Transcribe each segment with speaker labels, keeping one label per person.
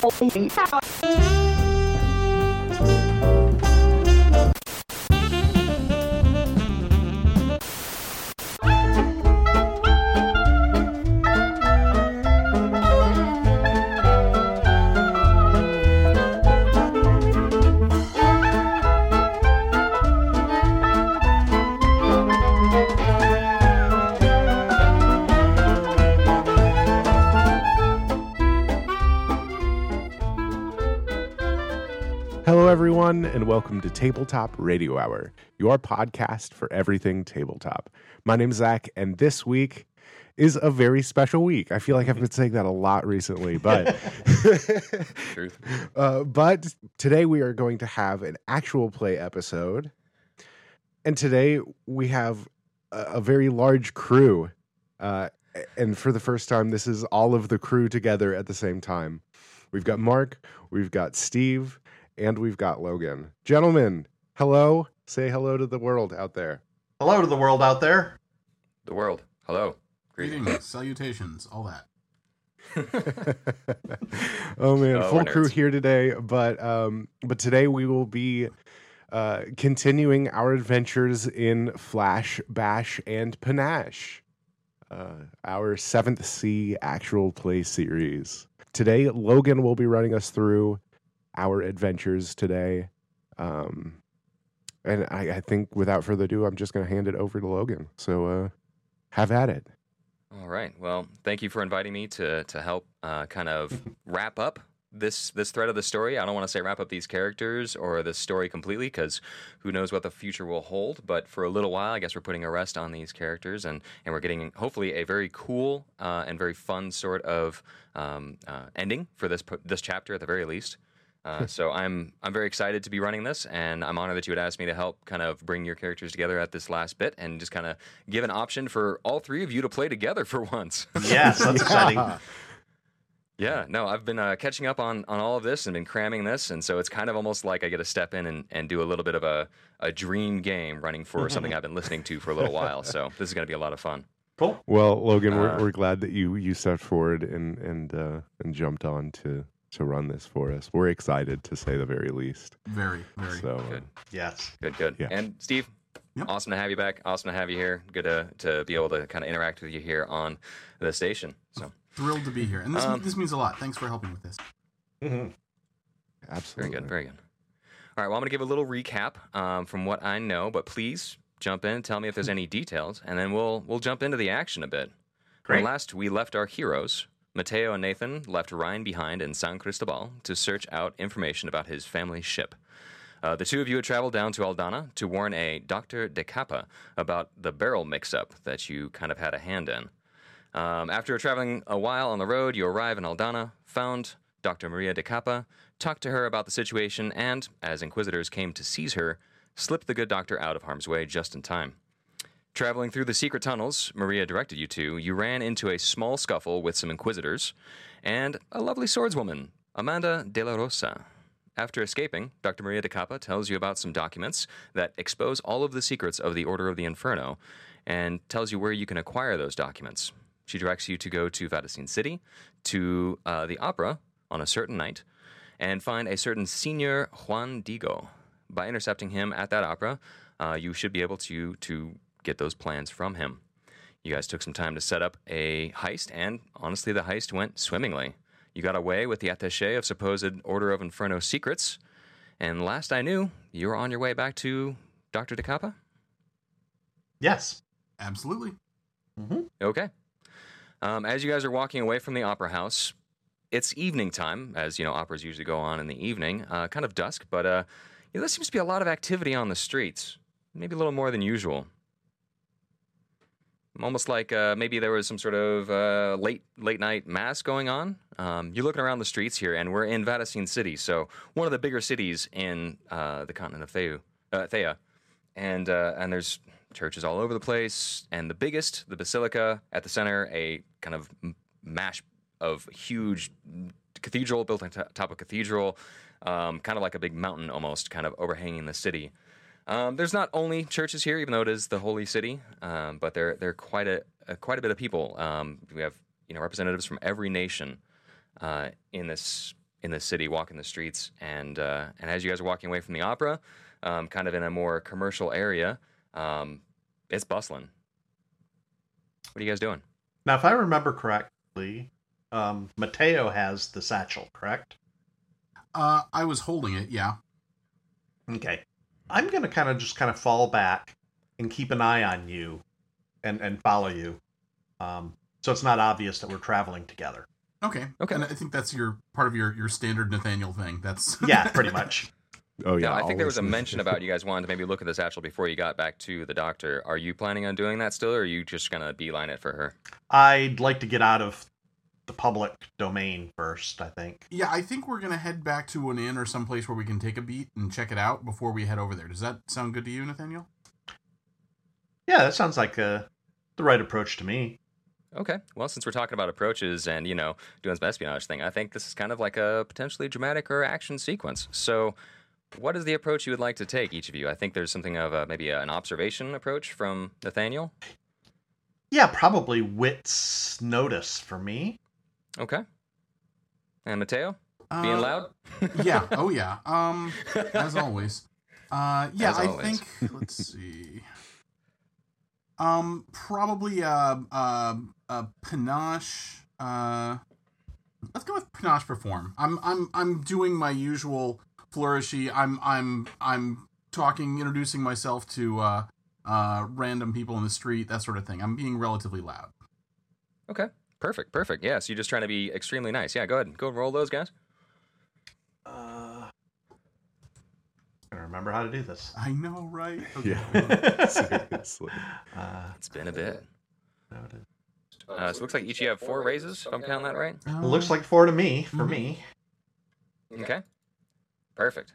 Speaker 1: Hello, everyone, and welcome to Tabletop Radio Hour, your podcast for everything tabletop. My name's Zach, and this week is a very special week. I feel like I've been saying that a lot recently, but
Speaker 2: Truth.
Speaker 1: But today we are going to have an actual play episode, and today we have a very large crew, and for the first time, this is all of the crew together at the same time. We've got Mark, we've got Steve, and we've got Logan. Gentlemen, hello. Say hello to the world out there.
Speaker 3: Hello to the world out there.
Speaker 2: The world. Hello.
Speaker 4: Greetings, salutations, all that.
Speaker 1: Oh man,
Speaker 2: Oh,
Speaker 1: full
Speaker 2: we're
Speaker 1: crew
Speaker 2: nerds.
Speaker 1: here today, but today we will be continuing our adventures in Flash, Bash, and Panache, our 7th C actual play series. Today, Logan will be running us through our adventures today. And I think without further ado, I'm just going to hand it over to Logan. So have at it.
Speaker 2: All right. Well, thank you for inviting me to help kind of wrap up this thread of the story. I don't want to say wrap up these characters or this story completely, because who knows what the future will hold. But for a little while, I guess we're putting a rest on these characters, and we're getting hopefully a very cool and very fun sort of ending for this chapter at the very least. So I'm very excited to be running this, and I'm honored that you would ask me to help kind of bring your characters together at this last bit and just kind of give an option for all three of you to play together for once.
Speaker 3: Yes, that's exciting.
Speaker 2: Yeah, no, I've been catching up on all of this and been cramming this, and so it's kind of almost like I get to step in and do a little bit of a dream game running for something I've been listening to for a little while. So this is going to be a lot of fun.
Speaker 3: Cool.
Speaker 1: Well, Logan, we're glad that you stepped forward and jumped on to run this for us. We're excited, to say the very least.
Speaker 4: Very, very.
Speaker 1: So
Speaker 2: Good.
Speaker 3: Yes.
Speaker 2: Good.
Speaker 1: Yeah.
Speaker 2: And Steve,
Speaker 4: Yep.
Speaker 2: awesome to have you back. Awesome to have you here. Good to be able to kind of interact with you here on the station. So
Speaker 4: Thrilled to be here. And this means a lot. Thanks for helping with this.
Speaker 3: Mm-hmm.
Speaker 1: absolutely.
Speaker 2: very good. All right, well, I'm going to give a little recap from what I know, but please jump in and tell me if there's any details, and then we'll jump into the action a bit.
Speaker 3: Great.
Speaker 2: When last we left our heroes, Mateo and Nathan left Ryan behind in San Cristobal to search out information about his family's ship. The two of you had traveled down to Aldana to warn a Dr. De Capa about the barrel mix-up that you kind of had a hand in. After traveling a while on the road, you arrive in Aldana, found Dr. Maria De Capa, talked to her about the situation, and, as Inquisitors came to seize her, slipped the good doctor out of harm's way just in time. Traveling through the secret tunnels Maria directed you to, you ran into a small scuffle with some Inquisitors and a lovely swordswoman, Amanda de la Rosa. After escaping, Dr. Maria de Capa tells you about some documents that expose all of the secrets of the Order of the Inferno and tells you where you can acquire those documents. She directs you to go to Vatican City, to the opera on a certain night, and find a certain Senor Juan Digo. By intercepting him at that opera, you should be able to get those plans from him. You guys took some time to set up a heist, and honestly, the heist went swimmingly. You got away with the attaché of supposed Order of Inferno secrets, and last I knew, you were on your way back to Dr. De Capa?
Speaker 3: Yes.
Speaker 4: Absolutely.
Speaker 2: Okay. As you guys are walking away from the opera house, it's evening time, as you know, operas usually go on in the evening, kind of dusk, but there seems to be a lot of activity on the streets, maybe a little more than usual. Almost like maybe there was some sort of late night mass going on. You're looking around the streets here, and we're in Vatican City, so one of the bigger cities in the continent of Thea. And there's churches all over the place, and the biggest, the Basilica at the center, a kind of mash of huge cathedral built on top of cathedral, kind of like a big mountain almost, kind of overhanging the city. There's not only churches here, even though it is the holy city, but there are quite a bit of people. We have representatives from every nation in this in the city, walking the streets, and as you guys are walking away from the opera, kind of in a more commercial area, it's bustling. What are you guys doing?
Speaker 3: Now, if I remember correctly, Mateo has the satchel, correct?
Speaker 4: I was holding it, yeah.
Speaker 3: Okay. I'm going to kind of fall back and keep an eye on you and follow you. So it's not obvious that we're traveling together.
Speaker 4: Okay. And I think that's part of your standard Nathaniel thing. That's
Speaker 3: Yeah, pretty much.
Speaker 1: Oh yeah,
Speaker 2: I think there was a
Speaker 1: always.
Speaker 2: mention about you guys wanting to maybe look at the satchel before you got back to the doctor. Are you planning on doing that still, or are you just gonna beeline it for her?
Speaker 3: I'd like to get out of the public domain first, I think.
Speaker 4: Yeah, I think we're going to head back to an inn or someplace where we can take a beat and check it out before we head over there. Does that sound good to you, Nathaniel?
Speaker 3: Yeah, that sounds like the right approach to me.
Speaker 2: Okay. Well, since we're talking about approaches and, doing some espionage thing, I think this is kind of like a potentially dramatic or action sequence. So what is the approach you would like to take, each of you? I think there's something of maybe an observation approach from Nathaniel.
Speaker 3: Yeah, probably wit's notice for me.
Speaker 2: Okay. And Mateo? Being loud?
Speaker 4: Yeah. Oh, yeah. As always. Yeah,
Speaker 2: As
Speaker 4: I
Speaker 2: always.
Speaker 4: think, let's see. Probably, panache, let's go with panache perform. I'm doing my usual flourishy. I'm talking, introducing myself to, random people in the street, that sort of thing. I'm being relatively loud.
Speaker 2: Okay. Perfect. Yeah, so you're just trying to be extremely nice. Yeah, go ahead. Go and roll those, guys.
Speaker 3: I remember how to do this.
Speaker 4: I know, right? Okay.
Speaker 1: Yeah, seriously.
Speaker 2: It's been a bit.
Speaker 3: Noted.
Speaker 2: So it looks like each of you have 4 raises, if I'm counting that right.
Speaker 3: It looks like 4 to me, for me.
Speaker 2: Okay. Perfect.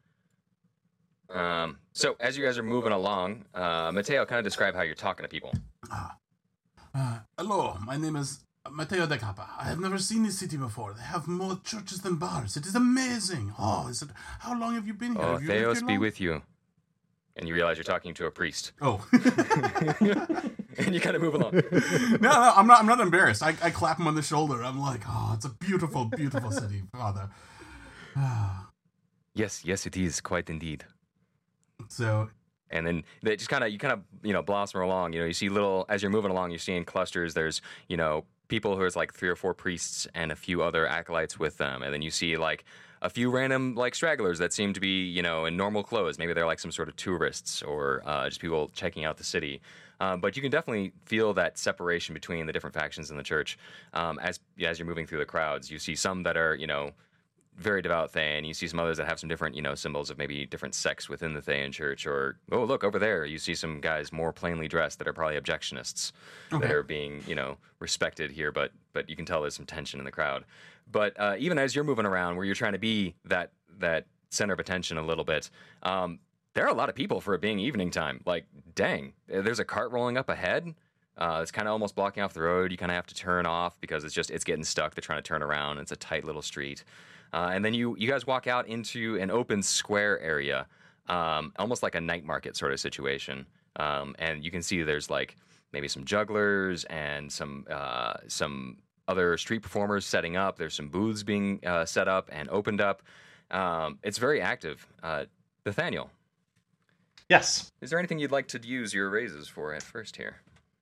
Speaker 2: So as you guys are moving along, Mateo, kind of describe how you're talking to people.
Speaker 4: Hello, my name is Mateo de Capa. I have never seen this city before. They have more churches than bars. It is amazing. Oh, how long have you been here?
Speaker 2: Oh,
Speaker 4: Have you lived
Speaker 2: Theos
Speaker 4: here
Speaker 2: be
Speaker 4: long?
Speaker 2: with you. And you realize you're talking to a priest.
Speaker 4: Oh.
Speaker 2: And you kind of move along.
Speaker 4: No, I'm not embarrassed. I clap him on the shoulder. I'm like, oh, it's a beautiful, beautiful city, Father.
Speaker 2: Yes, it is, quite indeed.
Speaker 4: So,
Speaker 2: And then they just you blossom along. You see as you're moving along, you're seeing clusters. There's, people who is like 3 or 4 priests and a few other acolytes with them. And then you see like a few random like stragglers that seem to be, in normal clothes. Maybe they're like some sort of tourists or just people checking out the city. But you can definitely feel that separation between the different factions in the church. As you're moving through the crowds, you see some that are, very devout Thayan. You see some others that have some different, symbols of maybe different sects within the Thayan church. Or, oh, look, over there, you see some guys more plainly dressed that are probably objectionists that are being, respected here. But you can tell there's some tension in the crowd. But even as you're moving around where you're trying to be that center of attention a little bit, there are a lot of people for it being evening time. Like, dang, there's a cart rolling up ahead. It's kind of almost blocking off the road. You kind of have to turn off because it's getting stuck. They're trying to turn around. It's a tight little street. And then you guys walk out into an open square area, almost like a night market sort of situation. And you can see there's like maybe some jugglers and some other street performers setting up. There's some booths being set up and opened up. It's very active. Nathaniel,
Speaker 3: Yes.
Speaker 2: is there anything you'd like to use your raises for at first here?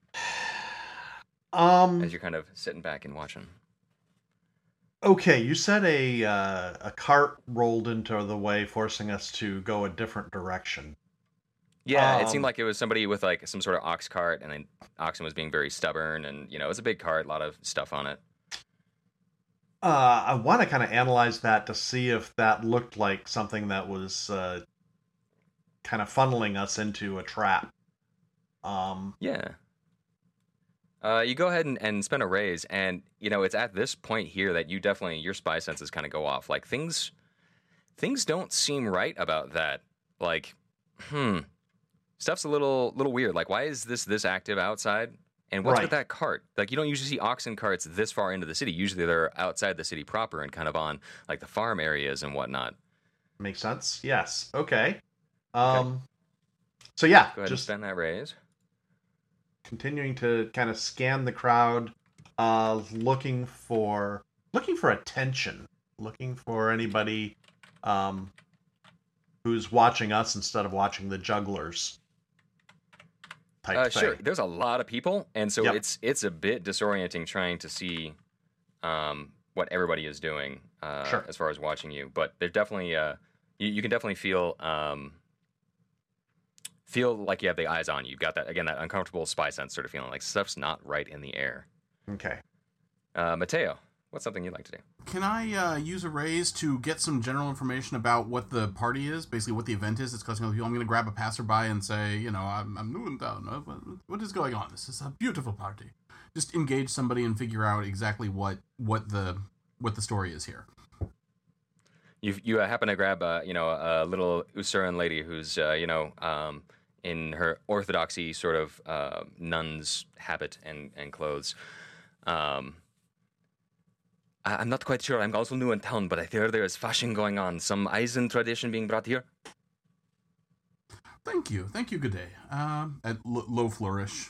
Speaker 3: Um.
Speaker 2: As you're kind of sitting back and watching.
Speaker 3: Okay, you said a cart rolled into the way, forcing us to go a different direction.
Speaker 2: Yeah, it seemed
Speaker 3: Um,
Speaker 2: like it was somebody with like some sort of ox cart, and then oxen was being very stubborn, and it was a big cart, a lot of stuff on it.
Speaker 3: I want to kind of analyze that to see if that looked like something that was kind of funneling us into a trap.
Speaker 2: Yeah. You go ahead and spend a raise, and it's at this point here that your spy senses kind of go off. Like things don't seem right about that. Like, stuff's a little weird. Like, why is this active outside? And what's with
Speaker 3: Right.
Speaker 2: that cart? Like, you don't usually see oxen carts this far into the city. Usually they're outside the city proper and kind of on like the farm areas and whatnot.
Speaker 3: Makes sense? Yes. Okay. So yeah,
Speaker 2: Go ahead and
Speaker 3: just
Speaker 2: spend that raise.
Speaker 3: continuing to kind of scan the crowd, looking for attention, looking for anybody who's watching us instead of watching the jugglers. Type
Speaker 2: Sure.
Speaker 3: thing.
Speaker 2: There's a lot of people, and so
Speaker 3: Yep.
Speaker 2: it's a bit disorienting trying to see what everybody is doing
Speaker 3: Sure.
Speaker 2: as far as watching you. But there's definitely you can definitely feel like you have the eyes on you. You've got that uncomfortable spy sense sort of feeling, like stuff's not right in the air.
Speaker 3: Okay.
Speaker 2: Mateo, what's something you'd like to do?
Speaker 4: Can I use a raise to get some general information about what the party is? Basically, what the event is. It's causing other people. I'm going to grab a passerby and say, I'm new in town. What is going on? This is a beautiful party. Just engage somebody and figure out exactly what the story is here.
Speaker 2: You happen to grab a little Usuran lady who's in her orthodoxy sort of nun's habit and clothes. I'm not quite sure. I'm also new in town, but I hear there is fashion going on. Some Eisen tradition being brought here.
Speaker 4: Thank you. Good day. At low flourish.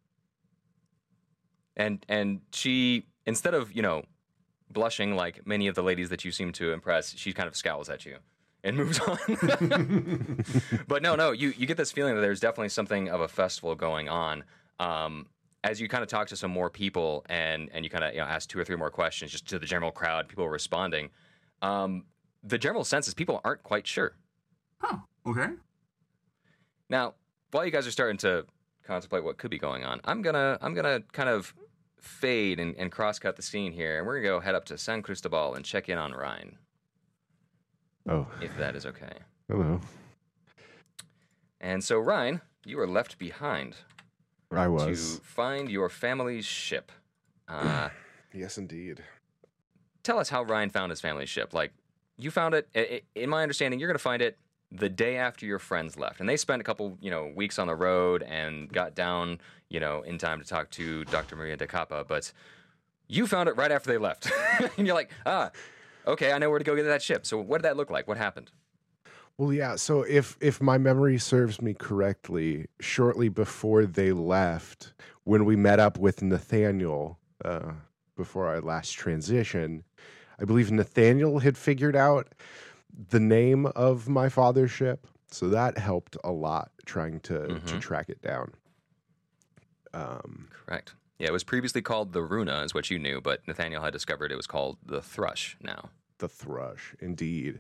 Speaker 2: And she, instead of blushing like many of the ladies that you seem to impress, she kind of scowls at you and moves on. But no, you get this feeling that there's definitely something of a festival going on. As you kind of talk to some more people and you kind of ask 2 or 3 more questions just to the general crowd, people responding, the general sense is people aren't quite sure.
Speaker 4: Oh, okay.
Speaker 2: Now, while you guys are starting to contemplate what could be going on, I'm gonna kind of fade and cross-cut the scene here, and we're gonna go head up to San Cristobal and check in on Ryan.
Speaker 1: Oh,
Speaker 2: If that is okay.
Speaker 1: hello.
Speaker 2: And so, Ryan, you are left behind
Speaker 1: I
Speaker 2: to
Speaker 1: was.
Speaker 2: find your family's ship.
Speaker 1: Yes, indeed.
Speaker 2: Tell us how Ryan found his family's ship. Like, you found it, in my understanding, you're going to find it the day after your friends left. And they spent a couple, weeks on the road and got down, in time to talk to Dr. Maria de Capa. But you found it right after they left. And you're like, okay, I know where to go get that ship. So what did that look like? What happened?
Speaker 1: Well, yeah. So if my memory serves me correctly, shortly before they left, when we met up with Nathaniel before our last transition, I believe Nathaniel had figured out the name of my father's ship, so that helped a lot trying to track it down.
Speaker 2: Correct. Yeah, it was previously called the Runa, is what you knew, but Nathaniel had discovered it was called the Thrush now.
Speaker 1: The Thrush, indeed.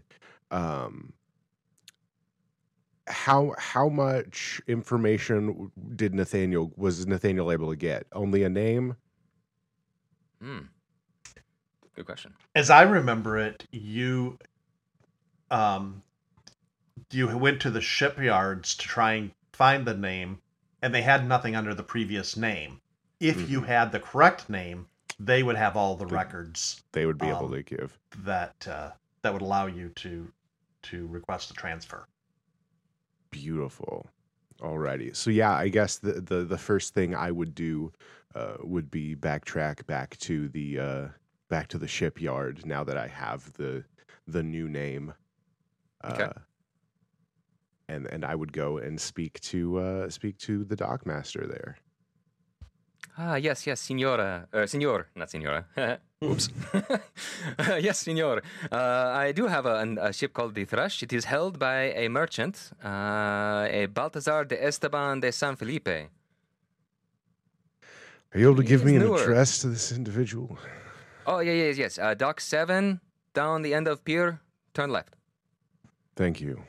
Speaker 1: How much information was Nathaniel able to get? Only a name?
Speaker 2: Good question.
Speaker 3: As I remember it, you went to the shipyards to try and find the name, and they had nothing under the previous name. If you had the correct name, they would have all the records
Speaker 1: They would be able to give.
Speaker 3: that would allow you to request a transfer.
Speaker 1: Beautiful. Alrighty. So yeah, I guess the first thing I would do would be backtrack back to the shipyard now that I have the new name.
Speaker 2: Okay.
Speaker 1: And I would go and speak to the dockmaster there.
Speaker 2: Yes, senor, not senora. Oops. Yes, senor. I do have a ship called the Thrush. It is held by a merchant, a Baltazar de Esteban de San Felipe.
Speaker 1: Are you able to give me an
Speaker 2: newer.
Speaker 1: address to this individual?
Speaker 2: Oh, yes. Dock 7, down the end of pier, turn left.
Speaker 1: Thank you.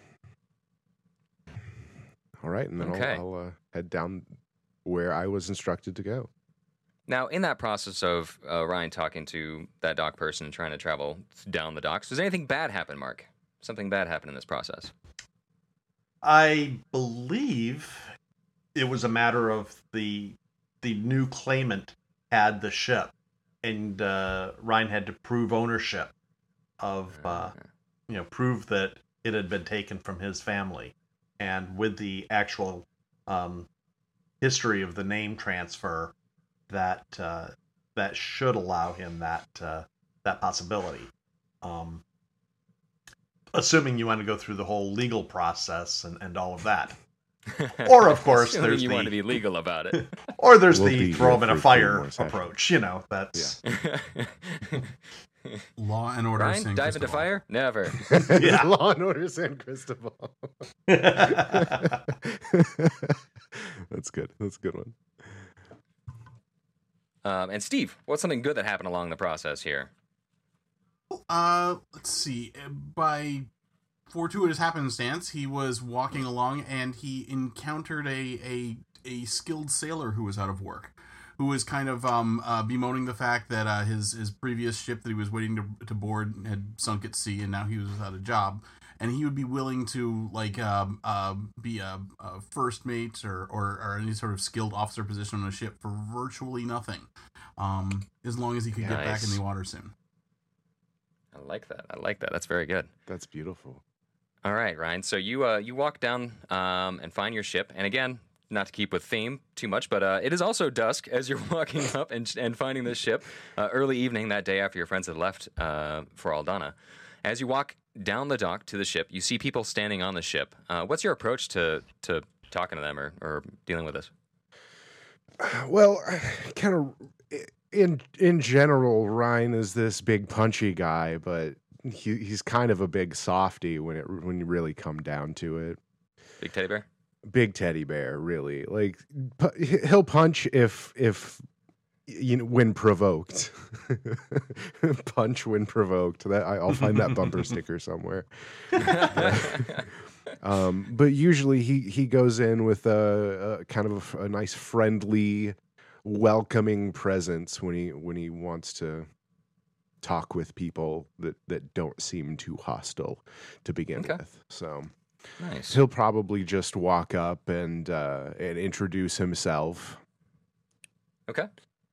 Speaker 1: All right, and then
Speaker 2: Okay.
Speaker 1: I'll head down where I was instructed to go.
Speaker 2: Now, in that process of Ryan talking to that dock person and trying to travel down the docks, does anything bad happen, Mark? Something bad happen in this process?
Speaker 3: I believe it was a matter of the new claimant had the ship, and Ryan had to prove ownership of, prove that it had been taken from his family. And with the actual history of the name transfer, that should allow him that possibility. Assuming you want to go through the whole legal process and all of that. Or, of course,
Speaker 2: Assuming
Speaker 3: there's
Speaker 2: you
Speaker 3: the
Speaker 2: want to be legal about it.
Speaker 3: or there's
Speaker 1: We'll
Speaker 3: the
Speaker 1: be
Speaker 3: throw
Speaker 1: here
Speaker 3: him in a
Speaker 1: for 3
Speaker 3: fire
Speaker 1: more sessions.
Speaker 3: approach. That's
Speaker 4: Law and Order.
Speaker 2: Ryan,
Speaker 4: San
Speaker 2: dive into
Speaker 4: Cristobal.
Speaker 2: fire? Never.
Speaker 3: Yeah.
Speaker 1: Law and Order San Cristobal. That's good. That's a good one.
Speaker 2: And Steve, what's something good that happened along the process here?
Speaker 4: Let's see. By fortuitous happenstance, he was walking along and he encountered a skilled sailor who was out of work, who was kind of bemoaning the fact that his previous ship that he was waiting to board had sunk at sea, and now he was without a job. And he would be willing to be a first mate or any sort of skilled officer position on a ship for virtually nothing, as long as he could get back in
Speaker 2: Nice.
Speaker 4: the water soon.
Speaker 2: I like that. That's very good.
Speaker 1: That's beautiful.
Speaker 2: All right, Ryan. So you walk down and find your ship, and again, not to keep with theme too much, but it is also dusk as you're walking up and finding this ship. Early evening that day after your friends had left for Aldana. As you walk down the dock to the ship, you see people standing on the ship. What's your approach to talking to them or dealing with this?
Speaker 1: Well, kind of in general, Ryan is this big punchy guy, but he's kind of a big softy when you really come down to it.
Speaker 2: Big teddy bear?
Speaker 1: Big teddy bear, really. Like he'll punch if when provoked. Punch when provoked. That I'll find that bumper sticker somewhere. But usually he goes in with a kind of a nice friendly, welcoming presence when he wants to talk with people that don't seem too hostile to begin
Speaker 2: Okay.
Speaker 1: with. So
Speaker 2: Nice.
Speaker 1: he'll probably just walk up and introduce himself.
Speaker 2: Okay.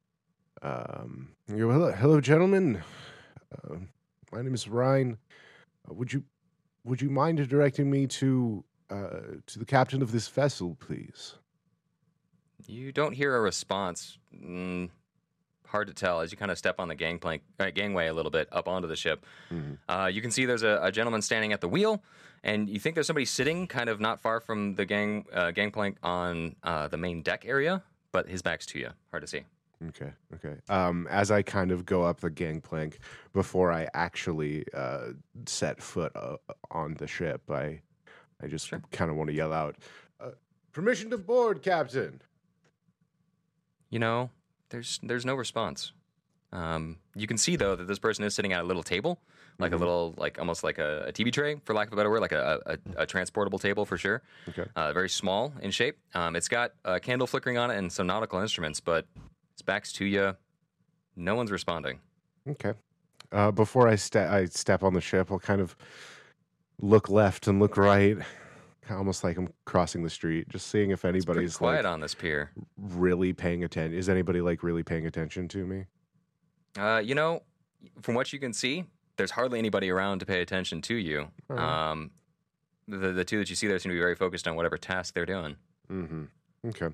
Speaker 1: Hello, gentlemen. My name is Ryan. Would you mind directing me to the captain of this vessel, please?
Speaker 2: You don't hear a response. Hard to tell as you kind of step on the gangway a little bit up onto the ship.
Speaker 1: Mhm.
Speaker 2: You can see there's a gentleman standing at the wheel, and you think there's somebody sitting kind of not far from the gangplank on the main deck area, but his back's to you. Hard to see.
Speaker 1: Okay. As I kind of go up the gangplank before I actually set foot on the ship, I just
Speaker 2: Sure.
Speaker 1: kind of want to yell out, "Permission to board, Captain!"
Speaker 2: You know, there's no response. You can see though that this person is sitting at a little table, like a little, like almost like a TV tray, for lack of a better word, like a transportable table for sure.
Speaker 1: Okay.
Speaker 2: Very small in shape. It's got a candle flickering on it and some nautical instruments, but his back's to you. No one's responding.
Speaker 1: Okay. Before I step on the ship, I'll kind of look left and look right, almost like I'm crossing the street, just seeing if
Speaker 2: Pretty
Speaker 1: anybody's
Speaker 2: quiet
Speaker 1: like
Speaker 2: on this pier.
Speaker 1: really paying attention. Is anybody like really paying attention to me?
Speaker 2: You know, from what you can see, there's hardly anybody around to pay attention to you.
Speaker 1: Alright.
Speaker 2: The two that you see there seem to be very focused on whatever task they're doing.
Speaker 1: Mm-hmm. Okay.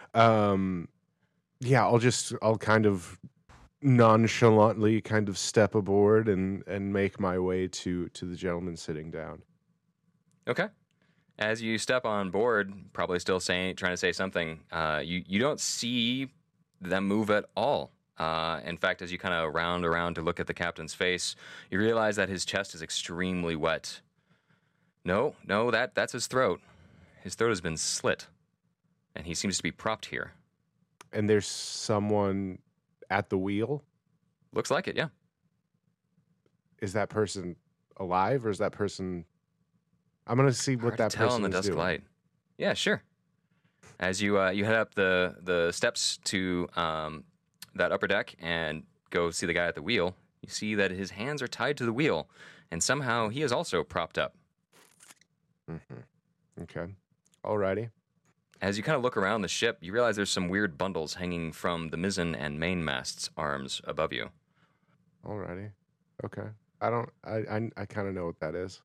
Speaker 1: Yeah, I'll kind of nonchalantly kind of step aboard and make my way to the gentleman sitting down.
Speaker 2: Okay. As you step on board, probably still trying to say something, you don't see them move at all. In fact, as you kind of round around to look at the captain's face, you realize that his chest is extremely wet. No, that's his throat. His throat has been slit, and he seems to be propped here.
Speaker 1: And there's someone at the wheel.
Speaker 2: Looks like it, yeah.
Speaker 1: Is that person alive, or is that person? I'm gonna see what
Speaker 2: Hard to
Speaker 1: that
Speaker 2: tell
Speaker 1: person
Speaker 2: in the
Speaker 1: is
Speaker 2: dusk
Speaker 1: doing.
Speaker 2: light. Yeah, sure. As you head up the steps to that upper deck and go see the guy at the wheel, you see that his hands are tied to the wheel, and somehow he is also propped up.
Speaker 1: Mm-hmm. Okay. Alrighty.
Speaker 2: As you kind of look around the ship, you realize there's some weird bundles hanging from the mizzen and mainmast's arms above you.
Speaker 1: Alrighty. Okay. I kind of know what that is.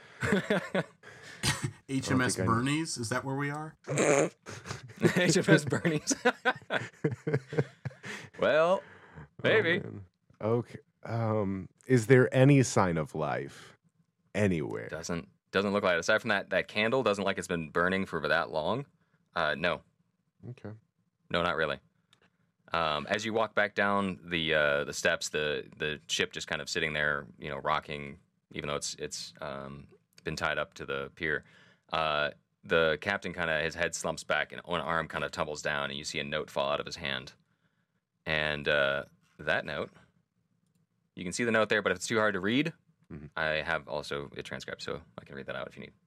Speaker 4: HMS
Speaker 1: think I know.
Speaker 4: Bernie's, is that where we are?
Speaker 2: HMS Bernie's. Well, maybe.
Speaker 1: Oh, okay. Is there any sign of life anywhere?
Speaker 2: Doesn't look like it. Aside from that candle, doesn't look like it's been burning for that long. No,
Speaker 1: Okay.
Speaker 2: not really. As you walk back down the steps, the ship just kind of sitting there, rocking, even though it's been tied up to the pier. The captain his head slumps back and one arm kind of tumbles down, and you see a note fall out of his hand. And that note, you can see the note there, but if it's too hard to read, I have also it transcribed, so I can read that out if you need.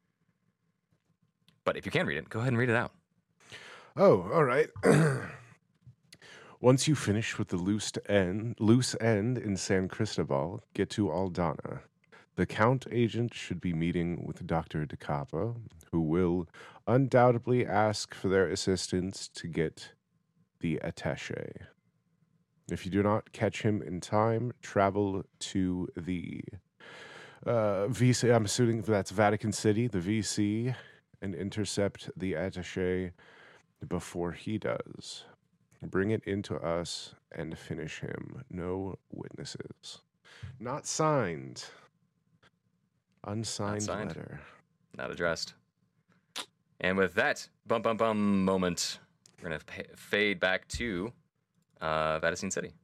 Speaker 2: But if you can read it, go ahead and read it out.
Speaker 1: Oh, all right. Once you finish with the loose end in San Cristobal, get to Aldana. The Count agent should be meeting with Dr. De Capa, who will undoubtedly ask for their assistance to get the attaché. If you do not catch him in time, travel to the VC, I'm assuming that's Vatican City, the VC, and intercept the attaché before he does. Bring it into us and finish him. No witnesses. Not signed. Unsigned letter.
Speaker 2: Not addressed. And with that bum moment, we're going to fade back to Vatican City.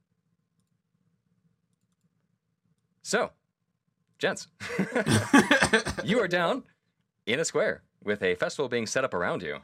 Speaker 2: So, gents, you are down in a square with a festival being set up around you.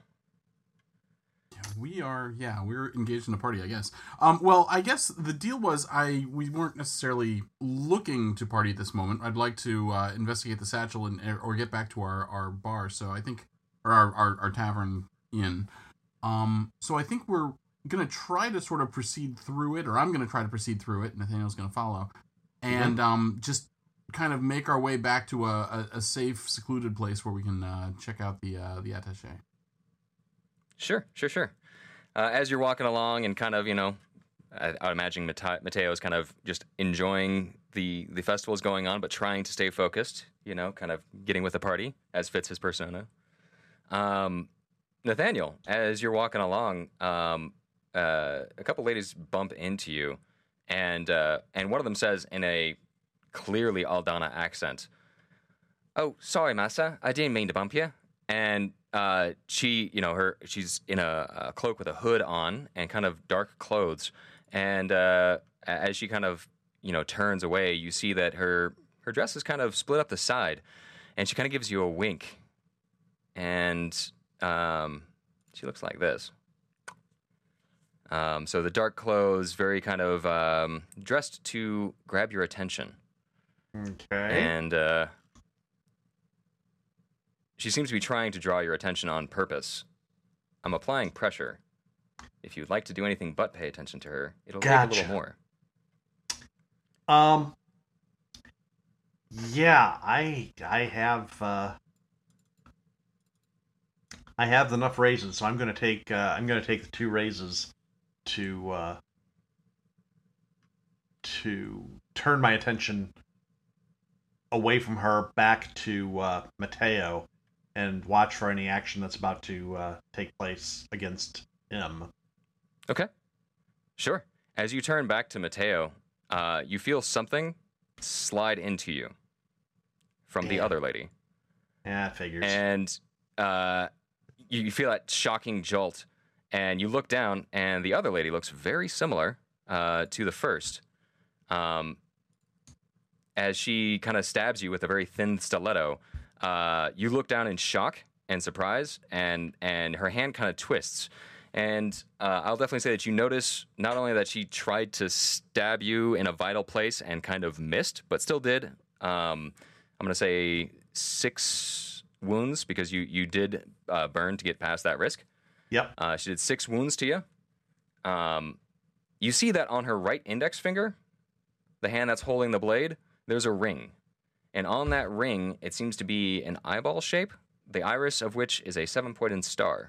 Speaker 4: We're engaged in a party, I guess. Well, I guess the deal was we weren't necessarily looking to party at this moment. I'd like to investigate the satchel or get back to our bar. So I think, or our tavern inn. So I think we're going to try to sort of proceed through it, or I'm going to try to proceed through it. Nathaniel's going to follow. And just kind of make our way back to a safe, secluded place where we can check out the attaché.
Speaker 2: Sure. As you're walking along and kind of, I would imagine Mateo is kind of just enjoying the festival's going on, but trying to stay focused, kind of getting with the party, as fits his persona. Nathaniel, as you're walking along, a couple ladies bump into you, and one of them says in a clearly Aldana accent, "Oh, sorry, massa, I didn't mean to bump you." And she, she's in a cloak with a hood on and kind of dark clothes. And as she kind of, turns away, you see that her dress is kind of split up the side, and she kind of gives you a wink. And she looks like this. So the dark clothes, very kind of dressed to grab your attention.
Speaker 3: Okay.
Speaker 2: And she seems to be trying to draw your attention on purpose. I'm applying pressure. If you'd like to do anything but pay attention to her, it'll take a little more.
Speaker 3: Yeah, I have enough raises, so I'm going to take the 2 raises to turn my attention away from her back to Mateo and watch for any action that's about to take place against him.
Speaker 2: Okay. Sure. As you turn back to Mateo, you feel something slide into you from the other lady.
Speaker 3: Yeah, it figures.
Speaker 2: And you feel that shocking jolt, and you look down, and the other lady looks very similar to the first. As she kind of stabs you with a very thin stiletto, you look down in shock and surprise, and her hand kind of twists. And I'll definitely say that you notice not only that she tried to stab you in a vital place and kind of missed, but still did. I'm going to say 6 wounds, because you did burn to get past that risk.
Speaker 3: Yep.
Speaker 2: She did 6 wounds to you. You see that on her right index finger, the hand that's holding the blade, there's a ring. And on that ring, it seems to be an eyeball shape, the iris of which is a 7-pointed star.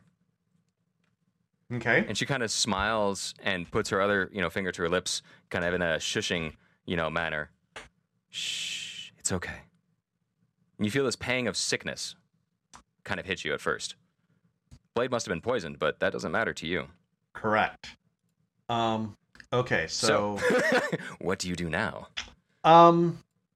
Speaker 3: Okay.
Speaker 2: And she kind of smiles and puts her other, finger to her lips, kind of in a shushing, manner. Shh, it's okay. And you feel this pang of sickness kind of hit you at first. Blade must have been poisoned, but that doesn't matter to you.
Speaker 3: Correct. Okay, so
Speaker 2: what do you do now?
Speaker 1: I'll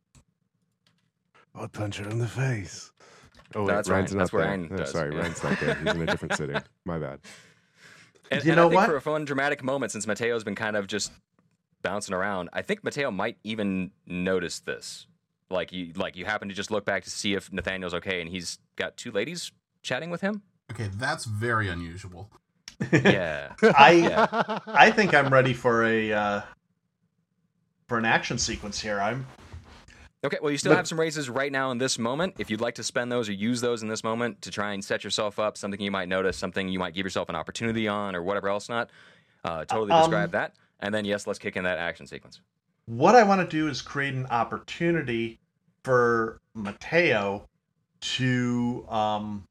Speaker 1: punch her in the face. Oh, wait,
Speaker 2: that's
Speaker 1: Ryan's
Speaker 2: Ryan.
Speaker 1: not
Speaker 2: That's where
Speaker 1: there.
Speaker 2: Ryan does.
Speaker 1: Sorry,
Speaker 2: Yeah.
Speaker 1: Ryan's not there. He's in a different city. My bad.
Speaker 2: And,
Speaker 3: You
Speaker 2: and I
Speaker 3: know
Speaker 2: think
Speaker 3: what?
Speaker 2: for a fun, dramatic moment, since Mateo's been kind of just bouncing around, I think Mateo might even notice this. Like you happen to just look back to see if Nathaniel's okay, and he's got two ladies chatting with him.
Speaker 4: Okay, that's very unusual.
Speaker 2: Yeah.
Speaker 3: I think I'm ready for an action sequence here.
Speaker 2: Okay, well, you still have some raises right now in this moment. If you'd like to spend those or use those in this moment to try and set yourself up, something you might notice, something you might give yourself an opportunity on, or whatever else not, totally describe that. And then, yes, let's kick in that action sequence.
Speaker 3: What I want to do is create an opportunity for Mateo to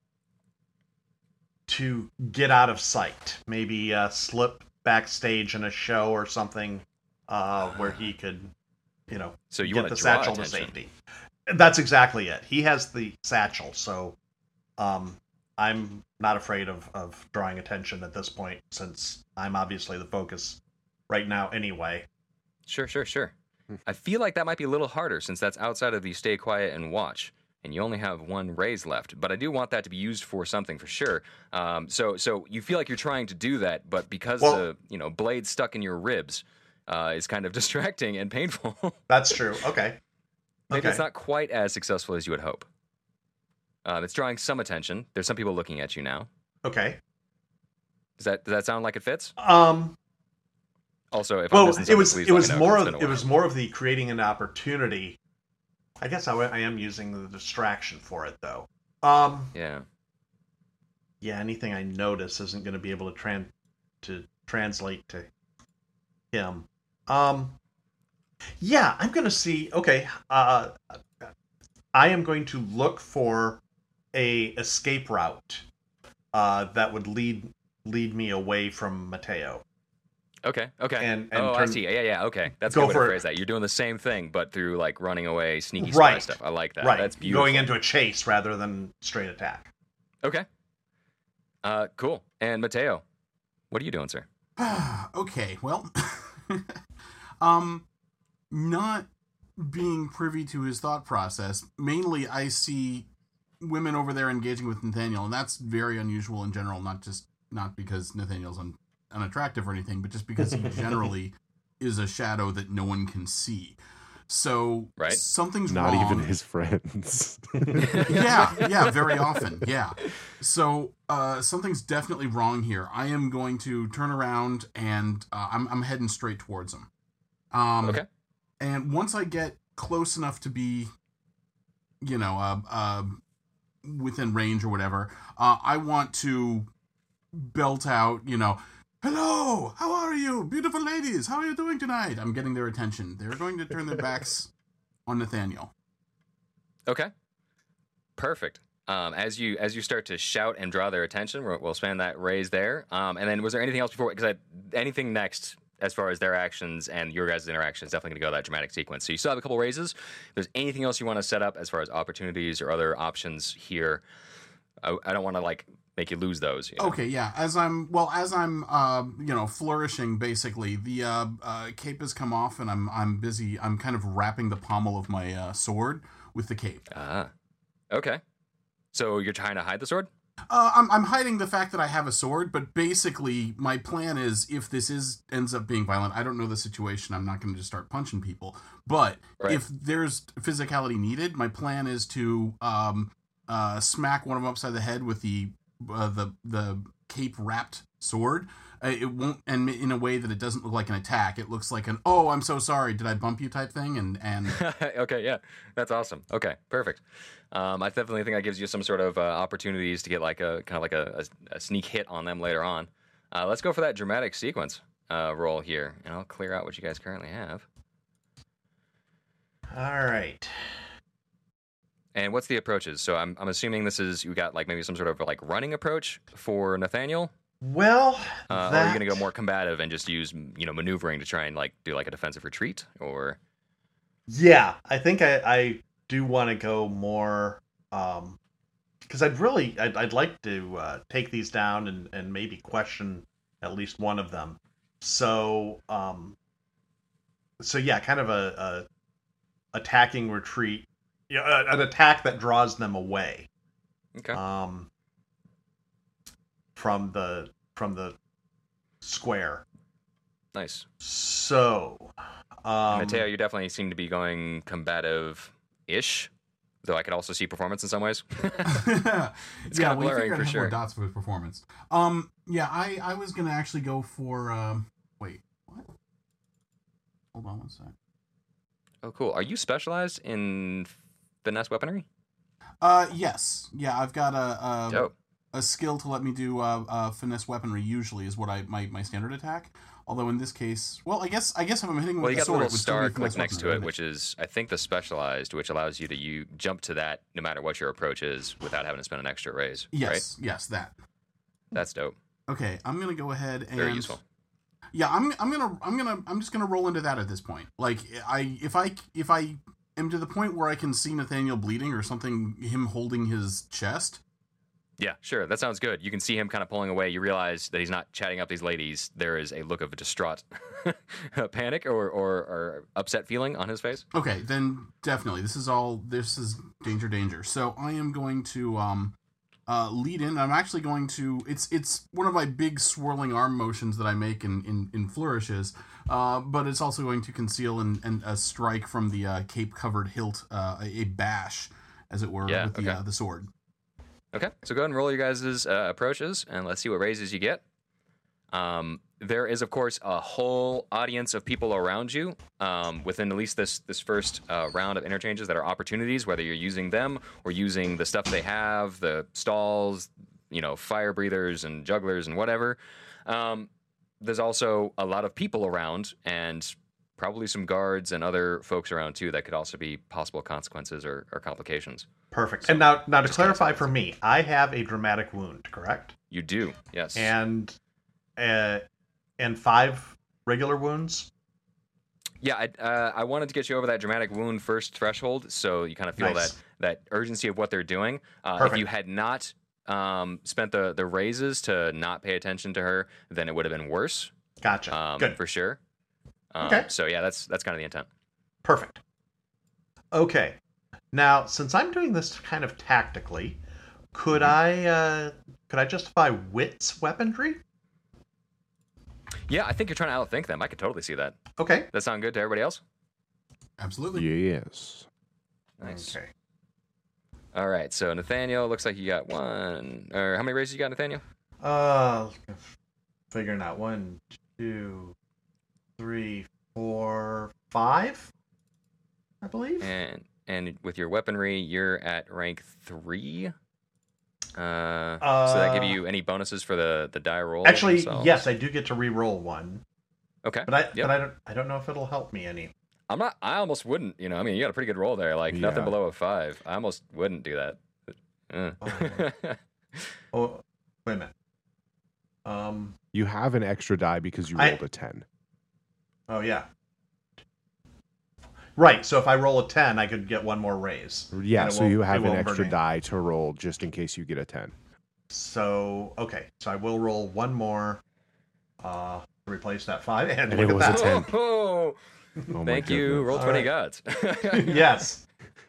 Speaker 3: get out of sight. Maybe slip backstage in a show or something where he could,
Speaker 2: So you
Speaker 3: get
Speaker 2: want
Speaker 3: the
Speaker 2: to draw
Speaker 3: satchel to
Speaker 2: attention.
Speaker 3: safety. That's exactly it. He has the satchel, so I'm not afraid of drawing attention at this point, since I'm obviously the focus right now anyway.
Speaker 2: Sure. I feel like that might be a little harder since that's outside of the stay quiet and watch, and you only have one raise left. But I do want that to be used for something for sure. So you feel like you're trying to do that, but because the blade stuck in your ribs is kind of distracting and painful.
Speaker 3: That's true. Okay.
Speaker 2: Maybe it's not quite as successful as you would hope. It's drawing some attention. There's some people looking at you now.
Speaker 3: Okay.
Speaker 2: Does that sound like it fits? Also, if
Speaker 3: Well,
Speaker 2: I'm missing something, please
Speaker 3: it
Speaker 2: let
Speaker 3: was
Speaker 2: me know,
Speaker 3: more
Speaker 2: 'cause
Speaker 3: of
Speaker 2: it's been a
Speaker 3: it was
Speaker 2: while.
Speaker 3: more of the creating an opportunity. I guess I am using the distraction for it though.
Speaker 2: Yeah.
Speaker 3: Yeah, anything I notice isn't going to be able to translate to him. Yeah, I'm going to see. Okay, I am going to look for a escape route that would lead me away from Mateo.
Speaker 2: Okay.
Speaker 3: And
Speaker 2: I
Speaker 3: turn-
Speaker 2: see. Yeah. Okay, that's a
Speaker 3: Go
Speaker 2: good way to
Speaker 3: for it.
Speaker 2: phrase that. You're doing the same thing, but through like running away, sneaky spy
Speaker 3: Right.
Speaker 2: stuff. I like that.
Speaker 3: Right,
Speaker 2: That's beautiful.
Speaker 3: going into a chase rather than straight attack.
Speaker 2: Okay. Cool. And Mateo, what are you doing, sir?
Speaker 4: Okay, well, not being privy to his thought process, mainly I see women over there engaging with Nathaniel, and that's very unusual in general, not because Nathaniel's unattractive or anything, but just because he generally is a shadow that no one can see. So
Speaker 2: Right.
Speaker 4: something's
Speaker 1: Not
Speaker 4: wrong.
Speaker 1: even his friends.
Speaker 4: yeah, very often, yeah. So something's definitely wrong here. I am going to turn around and I'm heading straight towards him.
Speaker 2: Okay.
Speaker 4: And once I get close enough to be, within range or whatever, I want to belt out, hello, how are you, beautiful ladies? How are you doing tonight? I'm getting their attention. They're going to turn their backs on Nathaniel.
Speaker 2: Okay. Perfect. As you start to shout and draw their attention, we'll span that raise there. And then was there anything else before? Because anything next as far as their actions and your guys' interaction is definitely going to go that dramatic sequence. So you still have a couple raises. If there's anything else you want to set up as far as opportunities or other options here, I don't want to make you lose those.
Speaker 4: Okay, yeah. As I'm flourishing, basically, the cape has come off, and I'm busy. I'm kind of wrapping the pommel of my sword with the cape.
Speaker 2: Okay. So you're trying to hide the sword?
Speaker 4: I'm hiding the fact that I have a sword, but basically, my plan is if this ends up being violent, I don't know the situation. I'm not going to just start punching people. But
Speaker 2: Right.
Speaker 4: if there's physicality needed, my plan is to smack one of them upside the head with the cape wrapped sword. It won't, and in a way that it doesn't look like an attack. It looks like an "oh, I'm so sorry, did I bump you?" type thing. And
Speaker 2: Okay, yeah, that's awesome. Okay, perfect. I definitely think that gives you some sort of opportunities to get a sneak hit on them later on. Let's go for that dramatic sequence roll here, and I'll clear out what you guys currently have.
Speaker 3: All right.
Speaker 2: And what's the approaches? So I'm assuming this is you got maybe some sort of running approach for Nathaniel.
Speaker 3: Well,
Speaker 2: Or are you going to go more combative and just use maneuvering to try and do a defensive retreat? Or
Speaker 3: yeah, I think I do want to go more because I'd like to take these down and maybe question at least one of them. So yeah, kind of a attacking retreat, an attack that draws them away.
Speaker 2: okay,
Speaker 3: From the square.
Speaker 2: Nice.
Speaker 3: So,
Speaker 2: Mateo, you definitely seem to be going combative-ish, though I could also see performance in some ways. It's kind of blurring for sure.
Speaker 4: More dots for his performance. Yeah, I was gonna actually go for. Wait, what? Hold on one sec.
Speaker 2: Oh, cool. Are you specialized in finesse weaponry?
Speaker 4: Yes. Yeah, I've got
Speaker 2: Dope.
Speaker 4: a skill to let me do finesse weaponry. Usually is what my standard attack. Although in this case, well, I guess if I'm hitting
Speaker 2: Well,
Speaker 4: with
Speaker 2: you
Speaker 4: the
Speaker 2: got the
Speaker 4: sword,
Speaker 2: little
Speaker 4: it would still be
Speaker 2: star
Speaker 4: a finesse
Speaker 2: click next
Speaker 4: weaponry,
Speaker 2: to it,
Speaker 4: wouldn't
Speaker 2: which is, I think, the specialized, which allows you to jump to that no matter what your approach is without having to spend an extra raise.
Speaker 4: Yes,
Speaker 2: Right?
Speaker 4: yes, that.
Speaker 2: That's dope.
Speaker 4: Okay, I'm gonna go ahead and
Speaker 2: Very useful.
Speaker 4: Yeah, I'm just gonna roll into that at this point. Like if I am to the point where I can see Nathaniel bleeding or something, him holding his chest.
Speaker 2: Yeah, sure. That sounds good. You can see him kind of pulling away. You realize that he's not chatting up these ladies. There is a look of distraught panic or upset feeling on his face.
Speaker 4: Okay, then definitely this is danger. So I am going to lead in. I'm actually going to. It's one of my big swirling arm motions that I make in flourishes, but it's also going to conceal and a strike from the cape covered hilt, a bash, as it were, with the sword.
Speaker 2: Okay, so go ahead and roll your guys' approaches, and let's see what raises you get. There is, of course, a whole audience of people around you within at least this first round of interchanges that are opportunities, whether you're using them or using the stuff they have, the stalls, fire breathers and jugglers and whatever. There's also a lot of people around and probably some guards and other folks around, too, that could also be possible consequences or complications.
Speaker 3: Perfect.
Speaker 2: So,
Speaker 3: and now to clarify for me, I have a dramatic wound, correct?
Speaker 2: You do, yes.
Speaker 3: And 5 regular wounds?
Speaker 2: Yeah, I wanted to get you over that dramatic wound first threshold, so you kind of feel
Speaker 3: Nice.
Speaker 2: that urgency of what they're doing. If you had not spent the raises to not pay attention to her, then it would have been worse.
Speaker 3: Gotcha. Good.
Speaker 2: For sure.
Speaker 3: Okay.
Speaker 2: So yeah, that's kind of the intent.
Speaker 3: Perfect. Okay. Now, since I'm doing this kind of tactically, could I justify wits weaponry?
Speaker 2: Yeah, I think you're trying to outthink them. I could totally see that.
Speaker 3: Okay.
Speaker 2: Does that sound good to everybody else?
Speaker 4: Absolutely.
Speaker 1: Yes.
Speaker 2: Nice.
Speaker 3: Okay.
Speaker 2: All right, so Nathaniel, looks like you got one. Or how many raises you got, Nathaniel?
Speaker 3: Figuring out 1, 2, 3, 4, 5, I believe.
Speaker 2: And with your weaponry, you're at rank 3. So that give you any bonuses for the die roll?
Speaker 3: Actually,
Speaker 2: themselves?
Speaker 3: yes, I do get to re-roll one.
Speaker 2: Okay.
Speaker 3: But I don't know if it'll help me any.
Speaker 2: I almost wouldn't. You got a pretty good roll there. Like nothing below a 5. I almost wouldn't do that.
Speaker 3: Oh, wait a minute.
Speaker 1: You have an extra die because you rolled a 10.
Speaker 3: Oh yeah. Right. So if I roll a 10, I could get one more raise.
Speaker 1: Yeah. So you have an extra
Speaker 3: burn me.
Speaker 1: die to roll just in case you get a 10.
Speaker 3: So okay. So I will roll one more. To replace that 5, and
Speaker 1: And
Speaker 3: look
Speaker 1: it was
Speaker 3: at
Speaker 1: a
Speaker 3: that.
Speaker 1: 10.
Speaker 2: Oh,
Speaker 1: Oh, my
Speaker 2: thank you.
Speaker 1: goodness.
Speaker 2: Roll
Speaker 3: All
Speaker 2: 20
Speaker 3: right.
Speaker 2: gods.
Speaker 3: Yes.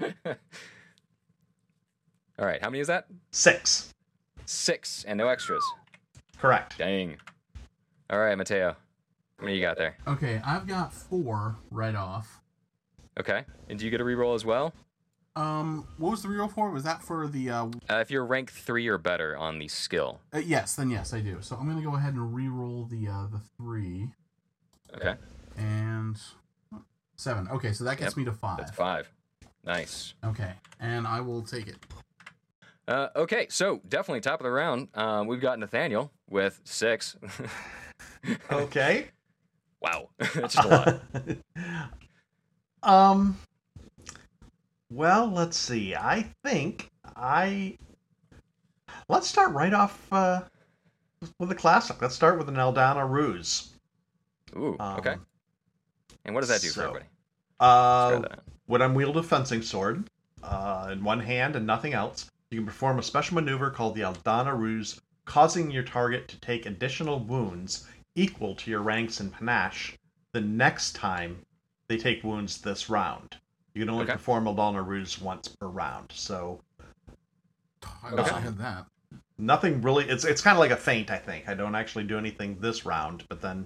Speaker 2: All right. How many is that?
Speaker 3: 6.
Speaker 2: 6 and no extras.
Speaker 3: Correct.
Speaker 2: Dang. All right, Mateo. How many you got there?
Speaker 4: Okay, I've got 4 right off.
Speaker 2: Okay. And do you get a reroll as well?
Speaker 4: What was the reroll for? Was that for the?
Speaker 2: If you're rank 3 or better on the skill.
Speaker 4: Yes, then yes, I do. So I'm gonna go ahead and reroll the 3
Speaker 2: Okay.
Speaker 4: and 7. Okay, so that gets me to 5.
Speaker 2: That's 5. Nice.
Speaker 4: Okay, and I will take it.
Speaker 2: Okay, so definitely top of the round. We've got Nathaniel with 6.
Speaker 3: Okay.
Speaker 2: Wow. That's just a lot.
Speaker 3: Well, let's see. Let's start right off with a classic. Let's start with an Eldana Ruse.
Speaker 2: Ooh, okay. And what does that do for everybody? Describe that.
Speaker 3: When I'm wielding a fencing sword in one hand and nothing else, you can perform a special maneuver called the Eldana Ruse, causing your target to take additional wounds equal to your ranks in panache the next time they take wounds this round. You can only perform Eldana Ruse once per round. So
Speaker 4: I wish I had that.
Speaker 3: Nothing really. It's kind of like a feint, I think. I don't actually do anything this round, but then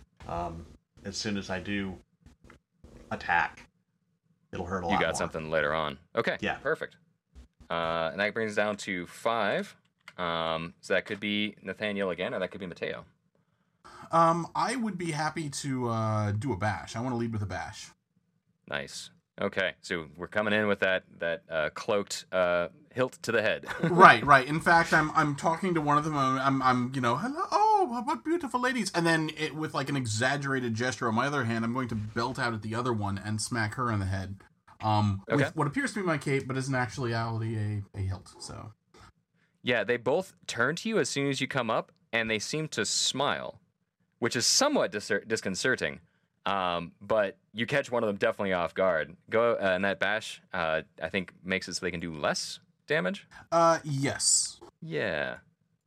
Speaker 3: as soon as I do attack, it'll hurt a lot
Speaker 2: You got
Speaker 3: more.
Speaker 2: something later on. Okay,
Speaker 3: Yeah.
Speaker 2: perfect. And that brings us down to 5. So that could be Nathaniel again, or that could be Mateo.
Speaker 4: I would be happy to do a bash. I want to lead with a bash.
Speaker 2: Nice. Okay, so we're coming in with that cloaked hilt to the head.
Speaker 4: Right. In fact, I'm talking to one of them. I'm hello, oh, what beautiful ladies. And then with like an exaggerated gesture on my other hand, I'm going to belt out at the other one and smack her in the head. With what appears to be my cape, but is in actuality a hilt. So.
Speaker 2: Yeah, they both turn to you as soon as you come up, and they seem to smile, which is somewhat disconcerting. But you catch one of them definitely off guard. Go and that bash, I think, makes it so they can do less damage.
Speaker 4: Yes.
Speaker 2: Yeah.